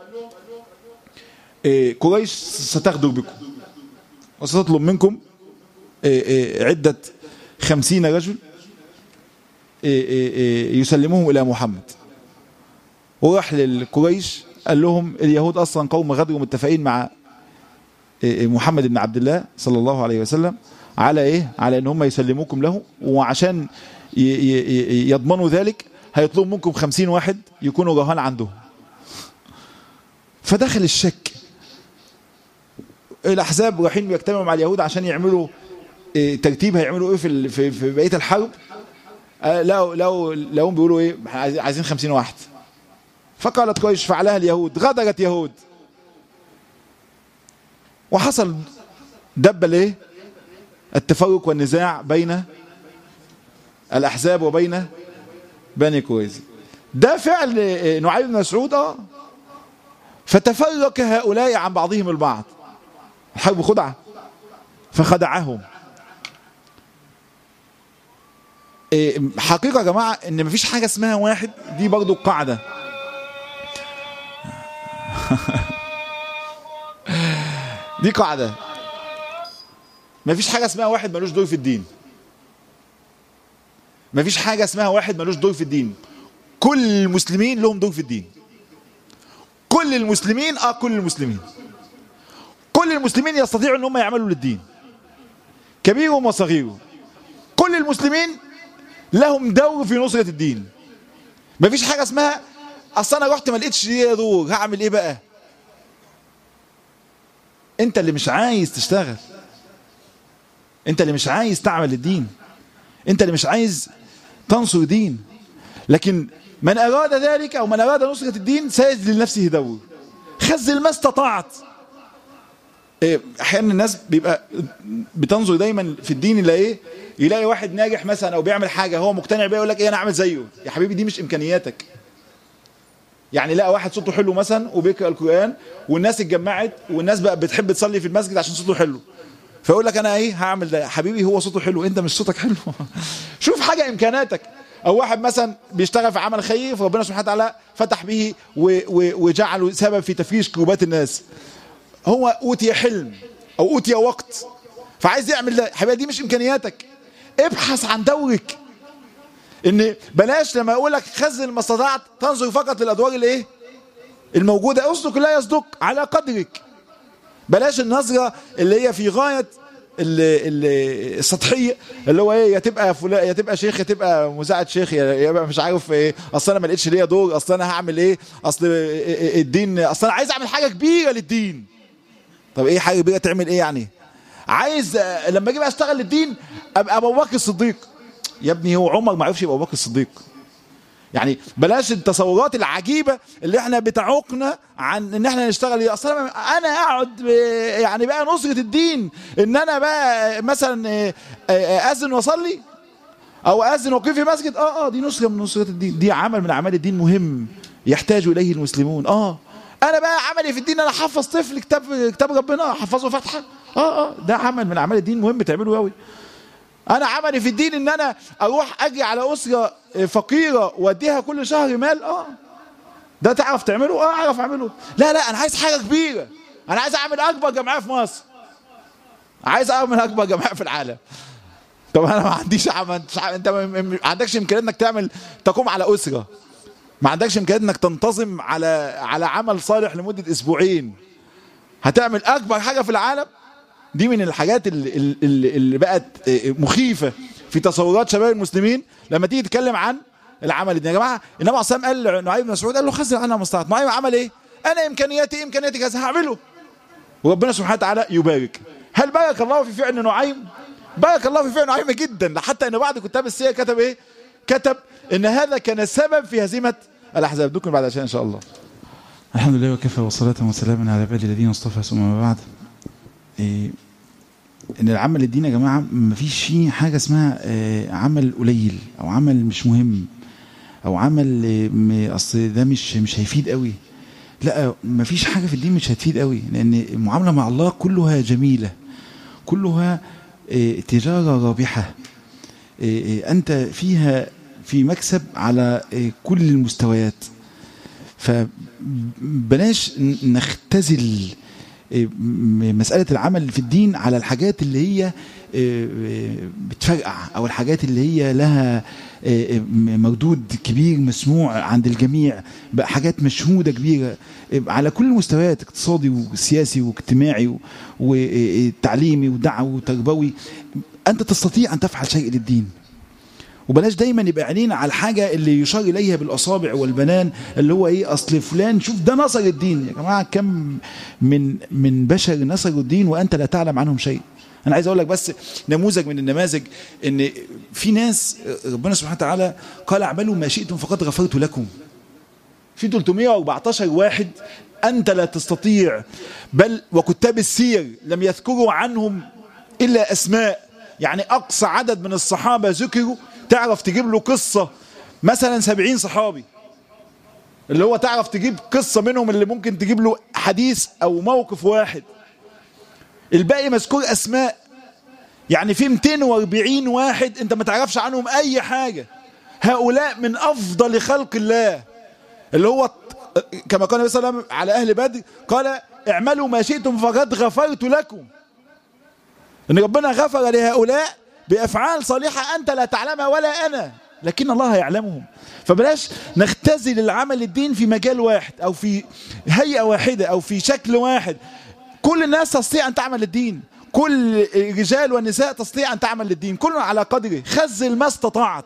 قريش ستغدر بكم وستطلب منكم عده 50 رجل يسلموهم الى محمد. وراح للقريش قال لهم اليهود اصلا قوم غدر ومتفقين مع محمد بن عبد الله صلى الله عليه وسلم على ايه؟ على ان هم يسلموكم له، وعشان يضمنوا ذلك هيطلبوا منكم 50 واحد يكونوا رهان عندهم. فدخل الشك. الاحزاب رايحين بيجتمعوا مع اليهود عشان يعملوا ترتيب هيعملوا ايه في بقيه الحرب. لو بيقولوا ايه؟ عايزين 50 واحد. فقالت قريش فعلها اليهود، غدرت يهود. وحصل دب الايه؟ التفرق والنزاع بين الاحزاب وبين بني قريظة. ده فعل نعيم بن مسعود. فتفرق هؤلاء عن بعضهم البعض. الحرب خدعة فخدعهم. حقيقة يا جماعة ان مفيش حاجة اسمها واحد، دي برضو قاعدة. دي قاعدة. مفيش حاجة اسمها واحد ملوش دور في الدين. مفيش حاجة اسمها واحد ملوش دور في الدين. كل المسلمين لهم دور في الدين. كل المسلمين كل المسلمين يستطيعوا ان هم يعملوا للدين، كبيرهم وصغيرهم. كل المسلمين لهم دور في نصرة الدين. مفيش حاجة اسمها اصل انا رحت ما لقيتش ليا دور هعمل ايه بقى. انت اللي مش عايز تشتغل، انت اللي مش عايز تعمل الدين، انت اللي مش عايز تنصر دين. لكن من اراد ذلك او من اراد نصرة الدين سيجد لنفسه دور. خذل ما استطعت. احيانا الناس بيبقى بتنظر دايما في الدين اللي ايه، يلاقي واحد ناجح مثلا او بيعمل حاجه هو مقتنع بيها يقول لك ايه انا اعمل زيه. يا حبيبي دي مش امكانياتك. يعني لقى واحد صوته حلو مثلا وبيقرأ القرآن والناس اتجمعت والناس بقى بتحب تصلي في المسجد عشان صوته حلو، فيقول لك انا ايه هعمل ده. حبيبي هو صوته حلو، انت مش صوتك حلو. شوف حاجة امكاناتك. او واحد مثلا بيشتغل في عمل خير فربنا سبحانه وتعالى فتح به وجعله سبب في تفريج كروبات الناس. هو اوتي حلم او اوتي وقت فعايز يعمل ده. حبيبي دي مش امكانياتك. ابحث عن دورك. ان بلاش لما اقول لك خذل ما استطعت تنظر فقط للادوار الايه الموجوده. اصدق لا يصدق على قدرك. بلاش النظرة اللي هي في غاية السطحية، اللي هو ايه، يا تبقى فلان، يا تبقى شيخ، يا تبقى مساعد شيخ، يا مش عارف ايه، اصل انا ما لقيتش ليا دور، اصل انا هعمل ايه، اصل الدين، اصل انا عايز اعمل حاجة كبيرة للدين. طب ايه حاجة كبيرة تعمل ايه يعني؟ عايز لما اجي بقى اشتغل للدين ابقى ابو بكر الصديق. يا ابني هو عمر ما عرفش يبقى ابو بكر الصديق. يعني بلاش التصورات العجيبة اللي احنا بتعوقنا عن ان احنا نشتغل. اصلا انا اقعد يعني بقى نصرة الدين ان انا بقى مثلا اذن واصلي او اذن واقيم في مسجد، دي نصرة من نصرة الدين، دي عمل من اعمال الدين مهم يحتاج اليه المسلمون. انا بقى عملي في الدين انا حفظ طفل كتاب ربنا، حفظه فاتحة، ده عمل من اعمال الدين مهم تعمله قوي. انا عملي في الدين ان انا اروح اجي على اسره فقيره واديها كل شهر مال، ده تعرف تعمله؟ اعرف اعمله. لا انا عايز حاجه كبيره، انا عايز اعمل اكبر جمعيه في مصر، عايز اعمل اكبر جمعيه في العالم. طب انا ما عنديش انت ما عندكش امكانيه انك تقوم على اسره، ما عندكش امكانيه انك تنتظم على عمل صالح لمده اسبوعين، هتعمل اكبر حاجه في العالم. دي من الحاجات اللي بقت مخيفة في تصورات شباب المسلمين لما تيجي تتكلم عن العمل الديني. يا جماعة النبي عليه الصلاة والسلام قال لنعيم بن مسعود، قال له خزن عنها مستطاعت. نعيم عمل ايه؟ انا امكانياتي كذا هعمله، وربنا سبحانه وتعالى يبارك. هل بارك الله في فعل نعيم؟ بارك الله في فعل نعيم جدا، حتى ان بعض كتاب السير كتب ايه؟ كتب ان هذا كان سبب في هزيمة الاحزاب. دوكم بعد عشان ان شاء الله. الحمد لله وكفى والصلاة والسلام على عباد الذين اصطفى، ثم بعد. ان العمل الديني يا جماعه مفيش فيه حاجه اسمها عمل قليل او عمل مش مهم او عمل اصل ده مش هيفيد قوي. لا، مفيش حاجه في الدين مش هتفيد قوي، لان المعامله مع الله كلها جميله، كلها تجاره رابحه، انت فيها في مكسب على كل المستويات. فبلاش نختزل مسألة العمل في الدين على الحاجات اللي هي بتفرقع او الحاجات اللي هي لها مردود كبير مسموع عند الجميع، حاجات مشهودة كبيرة على كل المستويات، اقتصادي وسياسي واجتماعي وتعليمي ودعوي وتربوي. انت تستطيع ان تفعل شيء للدين، وبلاش دايما يبقى عينينا على الحاجة اللي يشار إليها بالأصابع والبنان، اللي هو إيه، أصل فلان شوف ده نصر الدين. يا جماعة كم من بشر نصروا الدين وأنت لا تعلم عنهم شيء. أنا عايز أقول لك بس نموذج من النماذج، إن في ناس ربنا سبحانه وتعالى قال اعملوا ما شئتم فقد غفرت لكم. في 314 واحد أنت لا تستطيع، بل وكتاب السير لم يذكروا عنهم إلا أسماء. يعني أقصى عدد من الصحابة ذكروا تعرف تجيب له قصة مثلا 70 صحابي، اللي هو تعرف تجيب قصة منهم اللي ممكن تجيب له حديث أو موقف واحد. الباقي مذكور أسماء، يعني في 240 واحد أنت ما تعرفش عنهم أي حاجة. هؤلاء من أفضل خلق الله، اللي هو كما قال النبي صلى الله عليه وسلم على أهل بدر، قال اعملوا ما شئتم فقد غفرت لكم. إن ربنا غفر لهؤلاء بأفعال صالحة أنت لا تعلمها ولا أنا، لكن الله يعلمهم. فبلاش نختزل العمل الدين في مجال واحد أو في هيئة واحدة أو في شكل واحد. كل الناس تستطيع أن تعمل الدين، كل الرجال والنساء تستطيع أن تعمل للدين، كل على قدره، خزل ما استطاعت.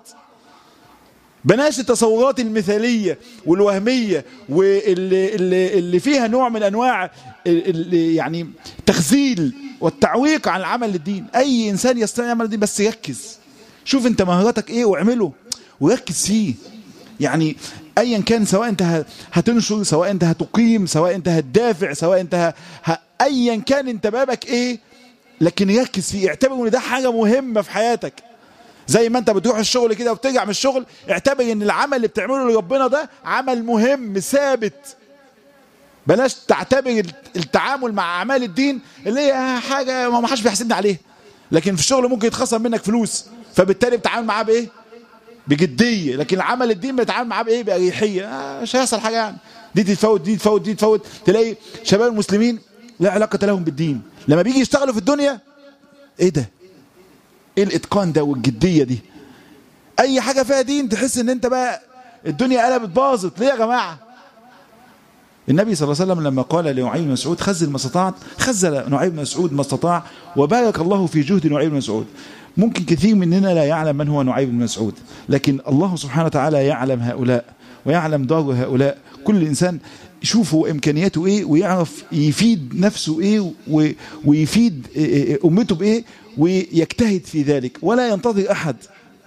بلاش التصورات المثالية والوهمية واللي فيها نوع من أنواع يعني تخزيل والتعويق عن العمل للدين. أي إنسان يستطيع يعمل الدين، بس يركز، شوف أنت مهاراتك إيه واعمله وركز فيه. يعني أيا كان، سواء أنت هتنشر، سواء أنت هتقيم، سواء أنت هتدافع، سواء أنت أيا كان أنت بابك إيه، لكن يركز فيه. اعتبر أن ده حاجة مهمة في حياتك. زي ما انت بتروح الشغل كده وبترجع من الشغل، اعتبر ان العمل اللي بتعمله لربنا ده عمل مهم ثابت. بلاش تعتبر التعامل مع اعمال الدين اللي هي حاجه ما حدش بيحسدني عليها، لكن في الشغل ممكن يتخصم منك فلوس، فبالتالي بتتعامل معاه بايه؟ بجديه. لكن عمل الدين بتتعامل معاه بايه؟ باريحيه. مش هيحصل حاجه يعني، دي تتفوت دي تفوت دي تفوت. تلاقي شباب المسلمين لا علاقه لهم بالدين، لما بيجي يشتغلوا في الدنيا ايه ده؟ ايه الاتقان ده والجديه دي؟ اي حاجه فيها دين تحس ان انت بقى الدنيا قلبت باظت. ليه يا جماعه؟ النبي صلى الله عليه وسلم لما قال لنعيم بن مسعود خزل ما استطعت، خزل نعيم بن مسعود ما استطاع، وبارك الله في جهد نعيم بن مسعود. ممكن كثير مننا لا يعلم من هو نعيم بن مسعود، لكن الله سبحانه وتعالى يعلم هؤلاء ويعلم دار هؤلاء. كل إنسان يشوفوا إمكانياته إيه ويعرف يفيد نفسه إيه ويفيد أمته بإيه ويجتهد في ذلك ولا ينتظر أحد.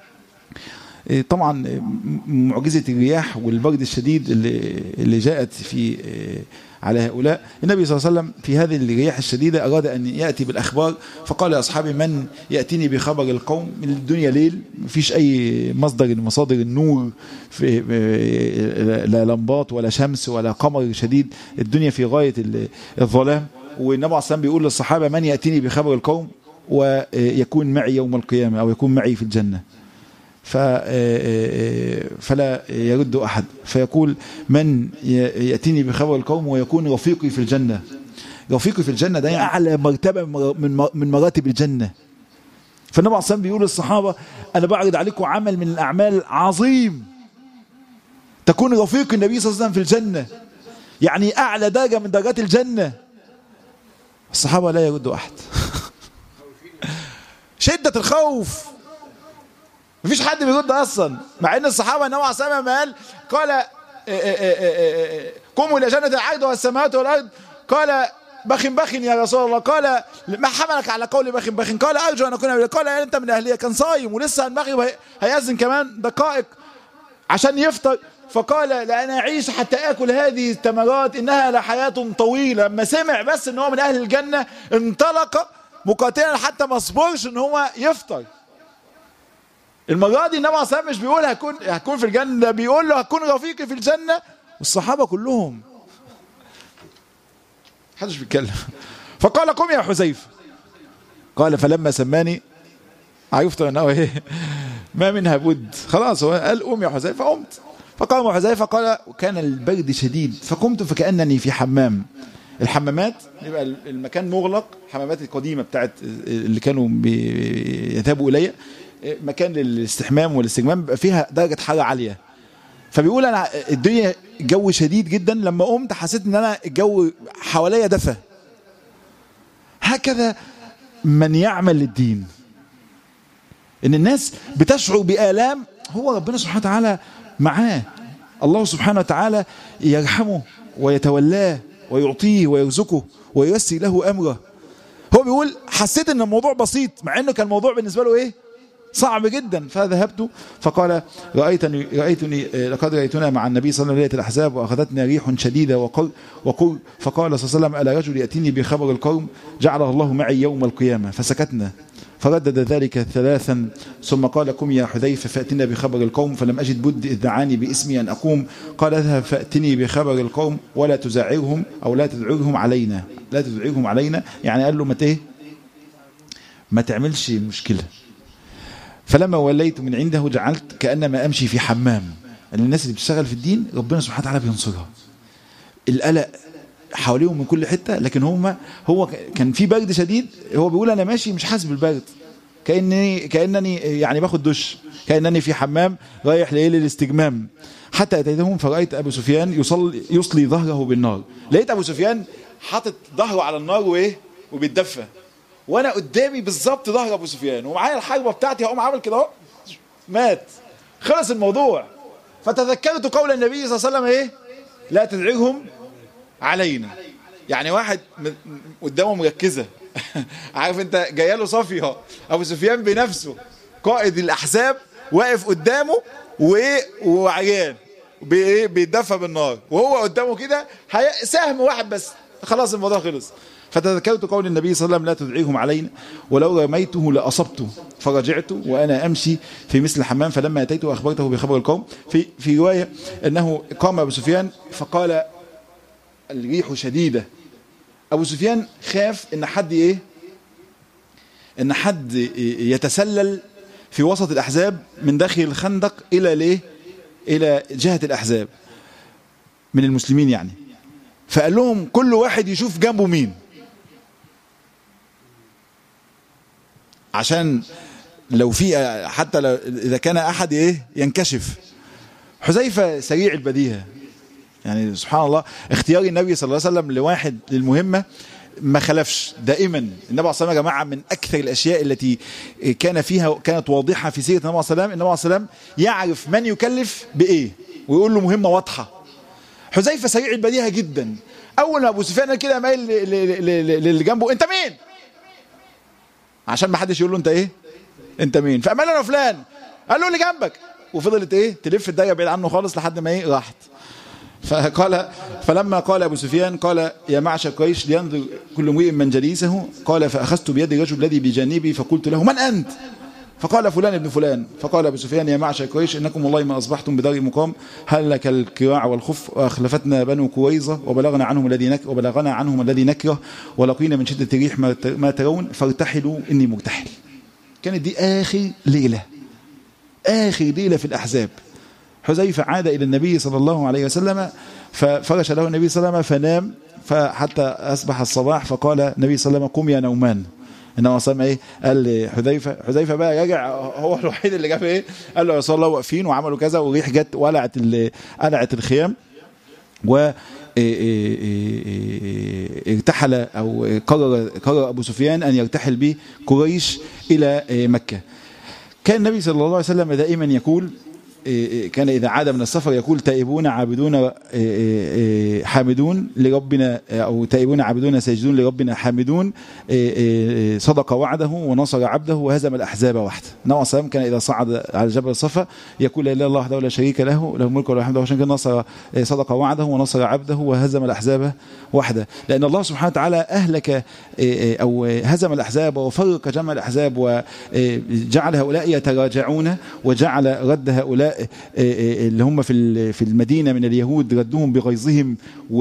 طبعا معجزة الرياح والبرد الشديد اللي جاءت في على هؤلاء، النبي صلى الله عليه وسلم في هذه الرياح الشديدة أراد أن يأتي بالأخبار، فقال لأصحابه من يأتيني بخبر القوم؟ من الدنيا ليل، مفيش أي مصدر من مصادر النور، في لا لمبات ولا شمس ولا قمر شديد، الدنيا في غاية الظلام. والنبي عليه الصلاة بيقول للصحابة من يأتيني بخبر القوم ويكون معي يوم القيامة أو يكون معي في الجنة، فلا يرد أحد، فيقول من يأتيني بخبر القوم ويكون رفيقي في الجنة. رفيقي في الجنة ده يعني أعلى مرتبة من مراتب الجنة. فالنبي عليه الصلاة بيقول للصحابة أنا بعرض عليكم عمل من الأعمال عظيم تكون رفيق النبي صلى الله عليه وسلم في الجنة، يعني أعلى درجة من درجات الجنة. الصحابة لا يرد أحد شدة الخوف، مفيش حد بيرد اصلا، مع ان الصحابه النبي عليه الصلاه والسلام قال قوموا الى جنه العرض والسماوات والارض، قال بخ يا رسول الله، قال ما حملك على قول بخ؟ قال ارجو ان اكون، قال انت من اهليه. كان صايم ولسه المغرب هيأذن كمان دقائق عشان يفطر، فقال لأن أعيش حتى آكل هذه التمرات إنها لحياة طويلة. لما سمع بس إن هو من أهل الجنة انطلق مقاتلا حتى ما صبرش إن هو يفطر. المرة دي النبي عليه الصلاة والسلام مش بيقول هكون في الجنة، بيقول له هكون رفيقي في الجنة. والصحابة كلهم محدش بيتكلم. فقال قم يا حذيفة، قال فلما سماني عرفت انه ايه ما منها بد، خلاص هو قال قم يا حذيفة، فقمت. فقام حذيفة قال وكان البرد شديد فقمت فكأنني في حمام. الحمامات يبقى المكان مغلق، الحمامات القديمة بتاعت اللي كانوا بيذهبوا إليها، مكان للاستحمام والاستجمام بيبقى فيها درجة حرارة عالية. فبيقول أنا الدنيا جو شديد جدا، لما قمت حسيت ان انا الجو حواليا دفى. هكذا من يعمل للدين، ان الناس بتشعر بآلام، هو ربنا سبحانه وتعالى معاه، الله سبحانه وتعالى يرحمه ويتولاه ويعطيه ويرزقه وييسر له أمره. هو بيقول حسيت ان الموضوع بسيط، مع انه كان الموضوع بالنسبة له ايه صعب جدا. فذهبت فقال رأيتني لقد رأيتنا مع النبي صلى الله عليه وسلم ليلة الأحزاب وأخذتنا ريح شديدة وقر. فقال صلى الله عليه وسلم ألا رجل يأتيني بخبر القوم جعله الله معي يوم القيامة. فسكتنا فردد ذلك ثلاثا ثم قال قم يا حذيفة فأتنا بخبر القوم. فلم أجد بد إذ دعاني باسمي أن أقوم. قال اذهب فأتني بخبر القوم ولا تزعرهم أو لا تدعرهم علينا. لا تدعرهم علينا يعني قال له ما تعملش مشكلة. فلما وليت من عنده جعلت كأنما أمشي في حمام. الناس اللي بتشتغل في الدين ربنا سبحانه وتعالى بينصرها، القلق حواليهم من كل حتة، لكن هو كان في برد شديد، هو بيقول أنا ماشي مش حاسس بالبرد، كأنني يعني باخد دش، كأنني في حمام رايح ليل الاستجمام. حتى أتيتهم فرأيت أبو سفيان يصلي ظهره بالنار. لقيت أبو سفيان حاطط ظهره على النار وبيتدفى، وانا قدامي بالظبط ظهر ابو سفيان ومعايا الحربه بتاعتي، هقوم عامل كده اهو مات، خلص الموضوع. فتذكرت قول النبي صلى الله عليه وسلم لا تدعرهم علينا. يعني واحد قدامه مركزه عارف انت جايه له صافيه، ابو سفيان بنفسه قائد الاحزاب واقف قدامه وعيان بيدفى بالنار، وهو قدامه كده سهم واحد بس، خلاص الموضوع خلص. فتذكرت قول النبي صلى الله عليه وسلم لا تدعيهم علينا ولو رميته لأصبته. فرجعت وأنا أمشي في مثل الحمام. فلما أتيته أخبرته بخبر القوم. في رواية أنه قام أبو سفيان فقال الريح شديدة. أبو سفيان خاف إن حد يتسلل في وسط الأحزاب من داخل الخندق إلى جهة الأحزاب من المسلمين يعني. فقال لهم كل واحد يشوف جنبه مين، عشان لو في حتى إذا كان أحد ينكشف. حذيفة سريع البديهة، يعني سبحان الله اختيار النبي صلى الله عليه وسلم لواحد للمهمة ما خلفش دائما. النبي صلى الله عليه وسلم يا جماعة من أكثر الأشياء التي كانت واضحة في سيرة النبي صلى الله عليه وسلم يعرف من يكلف بإيه ويقول له مهمة واضحة. حذيفة سريع البديهة جدا، أول ما أبو سفيان كده مايل للي جنبه أنت مين؟ عشان ما حدش يقول له أنت إيه؟ أنت مين؟ فأمان أنا فلان، قال له اللي جنبك، وفضلت إيه؟ تلف الدايرة بعيد عنه خالص لحد ما إيه راحت. فلما قال أبو سفيان قال يا معشر قريش لينظر كل امرئ من جليسه، قال فأخذت بيد الرجل الذي بجانبي فقلت له من أنت؟ فقال فلان ابن فلان. فقال أبو سفيان يا معشر قريش إنكم والله ما أصبحتم بدار مقام، هل لك الكراع والخف، وأخلفتنا بنو كويظة وبلغنا عنهم الذي نكره، ولقينا من شدة الريح ما ترون، فارتحلوا إني مرتحل. كانت دي آخر ليلة في الأحزاب. حذيفة عاد إلى النبي صلى الله عليه وسلم ففرش له النبي صلى الله عليه وسلم فنام، فحتى أصبح الصباح فقال النبي صلى الله عليه وسلم قم يا نومان. إنما صلى إيه؟ قال حذيفة بقى رجع هو الوحيد اللي جاب إيه؟ قال له يا رسول الله واقفين وعملوا كذا والريح جت وقلعت الخيام، و ارتحل أو قرر أبو سفيان أن يرتحل به قريش إلى مكة. كان النبي صلى الله عليه وسلم دائما يقول، كان إذا عاد من السفر يقول تائبون عابدون حامدون لربنا، أو تائبون عابدون ساجدون لربنا حامدون، صدق وعده ونصر عبده وهزم الأحزاب وحده. النبي صلى الله عليه وسلم كان إذا صعد على جبل الصفا يقول لا إله إلا الله وحده لا شريك له الملك وله الحمد، وعشان كده صدق وعده ونصر عبده وهزم الأحزاب وحده، لأن الله سبحانه وتعالى أهلك أو هزم الأحزاب وفرق جمع الأحزاب وجعل هؤلاء يتراجعون، وجعل رد هؤلاء اللي هم في المدينة من اليهود ردوهم بغيظهم،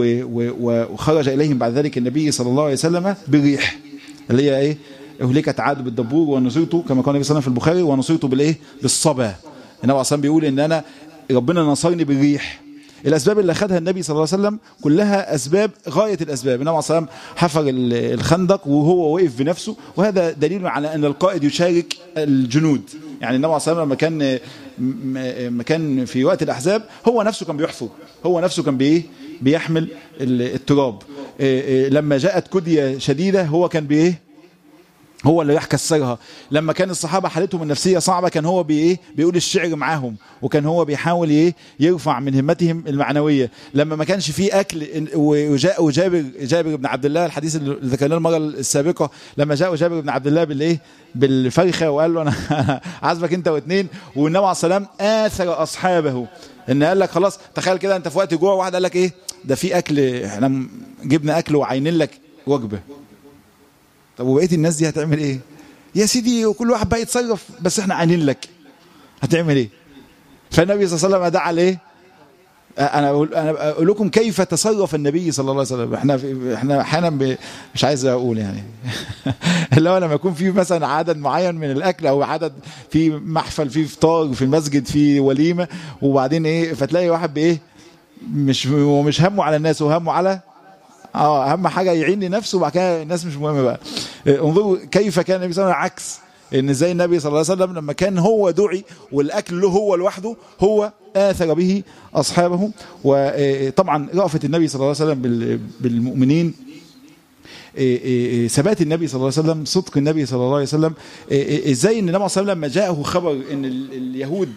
وخرج إليهم بعد ذلك النبي صلى الله عليه وسلم بالريح اللي هي إيه؟ أهلكت عاد بالدبور ونصرته كما قال النبي صلى الله عليه وسلم في البخاري ونصرته بالإيه؟ بالصبا. النبي أصلا بيقول إن أنا ربنا نصرني بالريح. الأسباب اللي أخذها النبي صلى الله عليه وسلم كلها أسباب غاية الأسباب. النبي صلى الله عليه وسلم حفر الخندق وهو واقف بنفسه، وهذا دليل على أن القائد يشارك الجنود. يعني النبي صلى الله عليه وسلم لما كان في وقت الأحزاب هو نفسه كان بيحفر، هو نفسه كان بيحمل التراب. لما جاءت كدية شديدة هو كان هو اللي يكسرها. لما كان الصحابة حالتهم النفسية صعبة كان هو بيقول الشعر معاهم، وكان هو بيحاول يرفع من همتهم المعنوية. لما ما كانش فيه أكل وجاء جابر بن عبد الله، الحديث اللي ذكرناه المرة السابقة، لما جاء جابر بن عبد الله بالفرخة وقال له أنا عازبك أنت واثنين، والنبي عليه الصلاة والسلام آثر أصحابه إن قال لك خلاص تخيل كده أنت في وقت جوع، واحد قال لك ده في أكل، احنا جبنا أكل وعينين لك وجبة. طب وبقيت الناس دي هتعمل ايه يا سيدي؟ وكل واحد بقى يتصرف، بس احنا عينين لك، هتعمل ايه؟ فالنبي صلى الله عليه وسلم دعا ليه؟ انا اقول لكم كيف تصرف النبي صلى الله عليه وسلم. احنا احيانا مش عايز اقول يعني اللي هو لما يكون في مثلا عدد معين من الاكل، او عدد في محفل، في فطار في المسجد، في وليمه، وبعدين فتلاقي واحد مش همه على الناس وهمه على اهم حاجه يعين لنفسه، وبعد كده الناس مش مهمه بقى. انظروا كيف كان النبي صلى الله عليه وسلم عكس، ان زي النبي صلى الله عليه وسلم لما كان هو دعي والاكل له هو لوحده هو آثر به اصحابه. وطبعا رأفة النبي صلى الله عليه وسلم بالمؤمنين، ثبات النبي صلى الله عليه وسلم، صدق النبي صلى الله عليه وسلم. ازاي ان النبي صلى الله عليه وسلم لما جاءه خبر ان اليهود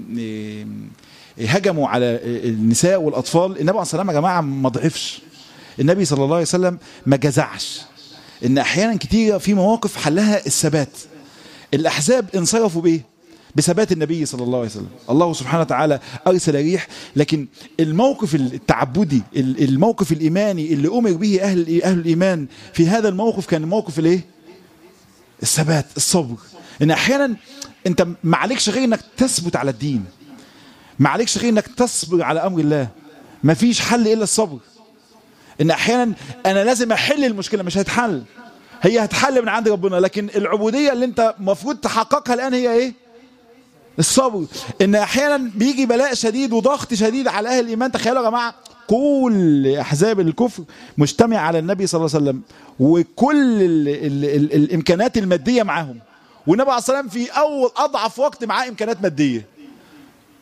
هجموا على النساء والاطفال، النبي عليه الصلاه والسلام يا جماعه ما ضعفش. النبي صلى الله عليه وسلم ما جزعش. ان احيانا كتيرة في مواقف حلها الثبات. الاحزاب انصرفوا بثبات النبي صلى الله عليه وسلم. الله سبحانه وتعالى ارسل ريح، لكن الموقف التعبدي، الموقف الايماني اللي امر به اهل الايمان في هذا الموقف كان موقف الثبات، الصبر. ان احيانا انت ما عليكش غير انك تثبت على الدين، ما عليكش غير انك تصبر على امر الله، ما فيش حل الا الصبر. ان احيانا انا لازم احل المشكله، مش هتحل، هي هتحل من عند ربنا، لكن العبوديه اللي انت المفروض تحققها الان هي الصبر. ان احيانا بيجي بلاء شديد وضغط شديد على اهل الايمان. تخيلوا يا جماعه كل احزاب الكفر مجتمع على النبي صلى الله عليه وسلم، وكل الامكانات الماديه معاهم، والنبي عليه الصلاه والسلام في اول اضعف وقت معاه امكانات ماديه.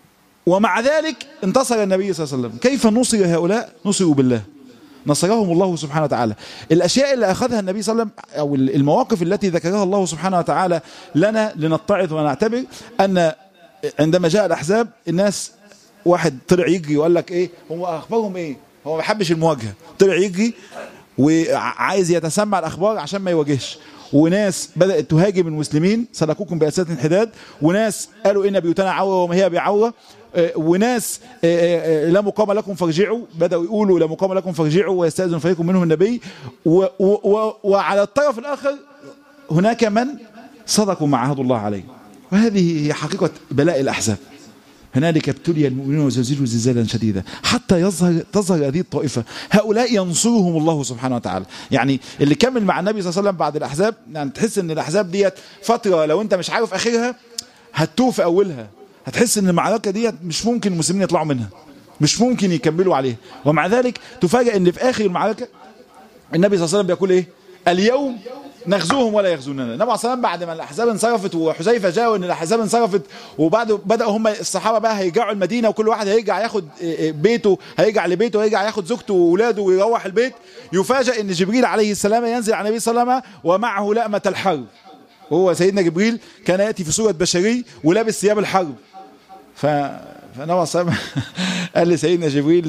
ومع ذلك انتصر النبي صلى الله عليه وسلم. كيف نصر هؤلاء؟ نصروا بالله، نصرهم الله سبحانه وتعالى. الأشياء اللي أخذها النبي صلى الله عليه وسلم أو المواقف التي ذكرها الله سبحانه وتعالى لنا لنتعظ ونعتبر أن عندما جاء الأحزاب الناس واحد طلع يجري وقال لك إيه هو أخبارهم إيه، هو ما بيحبش المواجهة، طلع يجري وعايز يتسمع الأخبار عشان ما يواجهش، وناس بدأت تهاجم المسلمين سلكوكم بأسات الحداد، وناس قالوا إن بيوتنا عورة وما هي بعورة، وناس لا مقام لكم فارجعوا، بدأوا يقولوا لا مقام لكم فارجعوا ويستأذن فريق منهم النبي، وعلى الطرف الآخر هناك من صدقوا ما عهد الله عليه. وهذه هي حقيقة بلاء الأحزاب. هنالك ابتلي المؤمنون وزلزلوا زلزالا شديدا حتى تظهر هذه الطائفة. هؤلاء ينصرهم الله سبحانه وتعالى. يعني اللي كمل مع النبي صلى الله عليه وسلم بعد الأحزاب، يعني تحس ان الأحزاب ديت فترة لو انت مش عارف آخرها هتتوه في أولها، هتحس ان المعركة ديت مش ممكن المسلمين يطلعوا منها، مش ممكن يكملوا عليها. ومع ذلك تفاجأ ان في آخر المعركة النبي صلى الله عليه وسلم بيقول ايه؟ اليوم نغزوهم ولا يغزوننا. النبي عليه الصلاه والسلام بعد ما الاحزاب انصرفت وحذيفه جاء وان الاحزاب انصرفت وبعد بداوا هم الصحابه بقى هيرجعوا المدينه وكل واحد هيرجع ياخد بيته، هيرجع لبيته ويرجع ياخد زوجته واولاده ويروح البيت، يفاجئ ان جبريل عليه السلام ينزل على النبي صلى الله عليه وسلم ومعه لأمة الحرب. وهو سيدنا جبريل كان ياتي في صوره بشري ولابس ثياب الحرب. فالنبي عليه الصلاه والسلام قال لسيدنا جبريل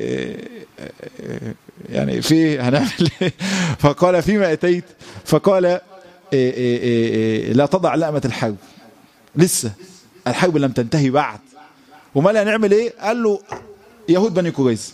يعني في هنعمل ايه؟ فقال فيما اتيت؟ فقال لا تضع لأمة الحرب، لسه الحرب لم تنتهي بعد. وما لا نعمل ايه؟ قال له يهود بني قريظة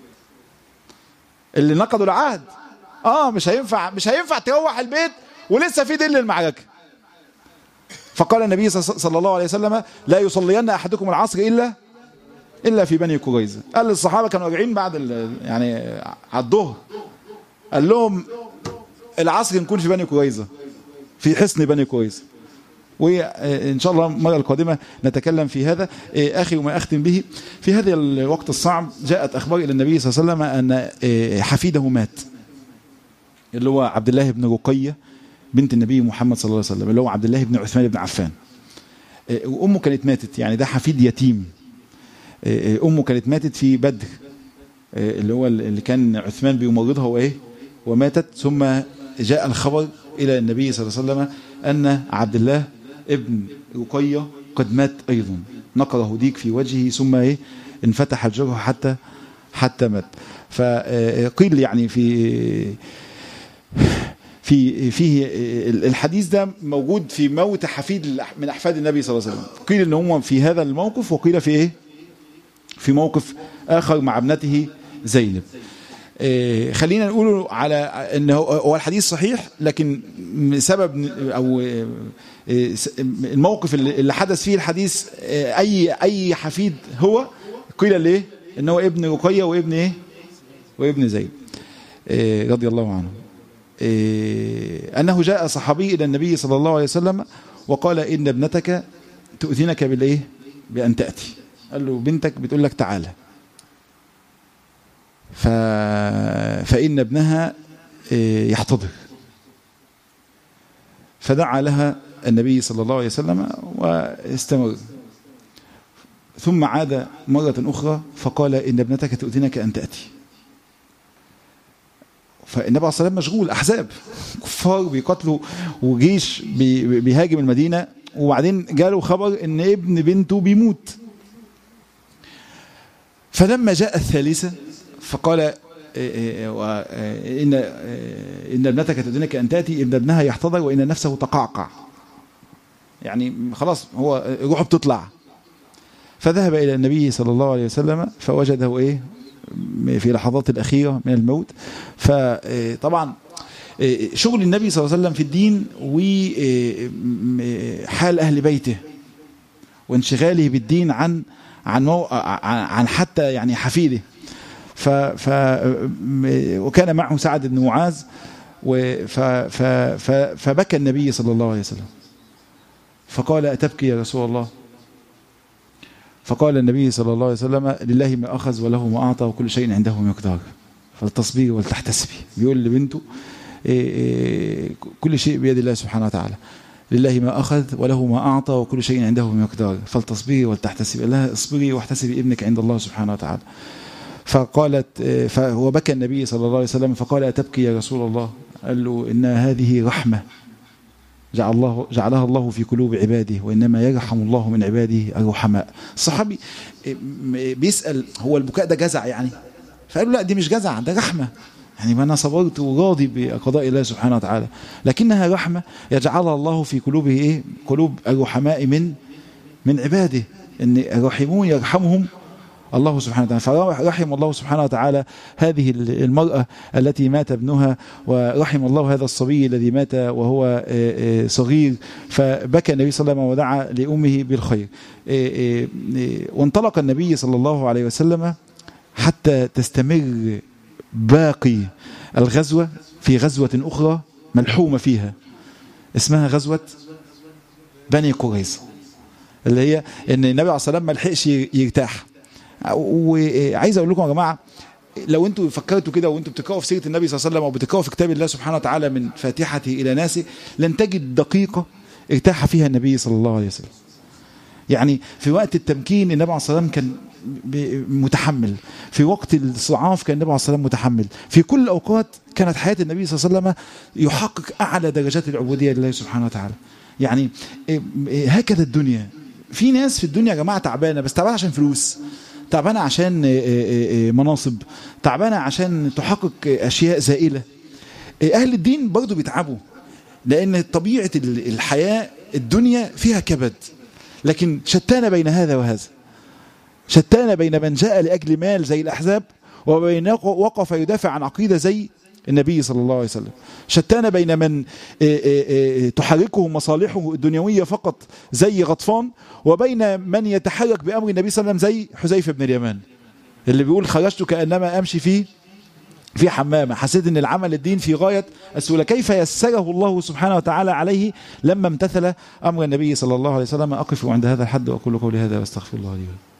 اللي نقضوا العهد، مش هينفع تروح البيت ولسه في دل المعركة. فقال النبي صلى الله عليه وسلم لا يصلين احدكم العصر الا في بني قريظة. قال للصحابة كانوا راجعين بعد يعني على الظهر، قال لهم العصر نكون في بني قريظة، في حصن بني قريظة. وإن شاء الله المرة القادمة نتكلم في هذا. آخر ما أختم به، في هذا الوقت الصعب جاءت أخبار إلى النبي صلى الله عليه وسلم أن حفيده مات، اللي هو عبد الله بن رقية بنت النبي محمد صلى الله عليه وسلم، اللي هو عبد الله بن عثمان بن عفان. وأمه كانت ماتت، يعني ده حفيد يتيم. أمه كانت ماتت في بدر، اللي هو اللي كان عثمان بيمرضها وماتت. ثم جاء الخبر إلى النبي صلى الله عليه وسلم أن عبد الله ابن رقية قد مات أيضا، نقره ديك في وجهه ثم انفتح الجرح حتى مات. فقيل يعني فيه الحديث ده موجود في موت حفيد من أحفاد النبي صلى الله عليه وسلم. قيل إن هم في هذا الموقف، وقيل في في موقف آخر مع ابنته زينب. خلينا نقول على ان هو الحديث صحيح، لكن سبب او الموقف اللي حدث فيه الحديث اي حفيد هو، قيل ليه ان هو ابن رقية وابن زيد رضي الله عنه. انه جاء صحابي الى النبي صلى الله عليه وسلم وقال ان ابنتك تؤذنك بان تأتي. قال له بنتك بتقول لك تعالى، فإن ابنها يحتضر. فدعا لها النبي صلى الله عليه وسلم واستمر. ثم عاد مرة أخرى فقال إن ابنتك تؤذنك أن تأتي. فالنبي عليه الصلاة والسلام مشغول، أحزاب كفار بيقتلوا وجيش بيهاجم المدينة، وبعدين جاله خبر إن ابن بنته بيموت. فلما جاء الثالثة فقال إن ابنتك تؤذنك أن تأتي، إن ابنها يحتضر وإن نفسه تقعقع، يعني خلاص هو روحه بتطلع. فذهب إلى النبي صلى الله عليه وسلم فوجده في لحظات الأخيرة من الموت. فطبعا شغل النبي صلى الله عليه وسلم في الدين وحال أهل بيته وانشغاله بالدين عن حتى يعني حفيده. وكان معه سعد بن معاذ، فبكى النبي صلى الله عليه وسلم فقال أتبكي يا رسول الله؟ فقال النبي صلى الله عليه وسلم لله ما أخذ وله ما أعطى وكل شيء عنده مقدار فلتصبري ولتحتسبي. بيقول لبنته كل شيء بيد الله سبحانه وتعالى. لله ما أخذ وله ما أعطى وكل شيء عنده بمقدار فلتصبري ولتحتسبي. قال لها اصبري واحتسبي ابنك عند الله سبحانه وتعالى. فقالت فهو بكى النبي صلى الله عليه وسلم فقال أتبكي يا رسول الله؟ قال له إن هذه رحمة جعلها الله في قلوب عباده وإنما يرحم الله من عباده الرحماء. الصحابي بيسأل هو البكاء ده جزع يعني؟ فقالوا لا، دي مش جزع، ده رحمة، يعني ما أنا صبرت وراضي بقضاء الله سبحانه وتعالى، لكنها رحمة يجعلها الله في قلوبه إيه؟ قلوب الرحماء من عباده، إن الرحمون يرحمهم الله سبحانه وتعالى. فرحم الله سبحانه وتعالى هذه المرأة التي مات ابنها، ورحم الله هذا الصبي الذي مات وهو صغير، فبكى النبي صلى الله عليه وسلم ودعا لأمه بالخير. وانطلق النبي صلى الله عليه وسلم حتى تستمر باقي الغزوة في غزوة أخرى ملحومة فيها اسمها غزوة بني قريظة، اللي هي ان النبي عليه الصلاة والسلام ما لحقش يرتاح. وعايز اقول لكم يا جماعه، لو انتوا فكرتوا كده وانتوا بتقراوا في سيره النبي صلى الله عليه وسلم او بتقراوا في كتاب الله سبحانه وتعالى من فاتحته الى ناسه، لن تجد دقيقه ارتاح فيها النبي صلى الله عليه وسلم. يعني في وقت التمكين النبي عليه الصلاه والسلام كان متحمل، في وقت الصعاف كان النبي عليه الصلاه والسلام متحمل، في كل الاوقات كانت حياه النبي صلى الله عليه وسلم يحقق اعلى درجات العبوديه لله سبحانه وتعالى. يعني هكذا الدنيا. في ناس في الدنيا يا جماعه تعبانه، بس تعبانه عشان فلوس، تعبانة عشان مناصب، تعبانة عشان تحقق أشياء زائلة. أهل الدين برضو بيتعبوا، لأن طبيعة الحياة الدنيا فيها كبد، لكن شتان بين هذا وهذا، شتان بين من جاء لأجل مال زي الأحزاب وبين وقف يدافع عن عقيدة زي النبي صلى الله عليه وسلم، شتان بين من تحركه مصالحه الدنيوية فقط زي غطفان، وبين من يتحرك بأمر النبي صلى الله عليه وسلم زي حذيفة بن اليمان اللي بيقول خرجت كأنما أمشي في حمامة. حسيت أن العمل الدين في غاية السهولة، كيف يسره الله سبحانه وتعالى عليه لما امتثل أمر النبي صلى الله عليه وسلم. أقف عند هذا الحد وأقول قولي هذا واستغفر الله لي.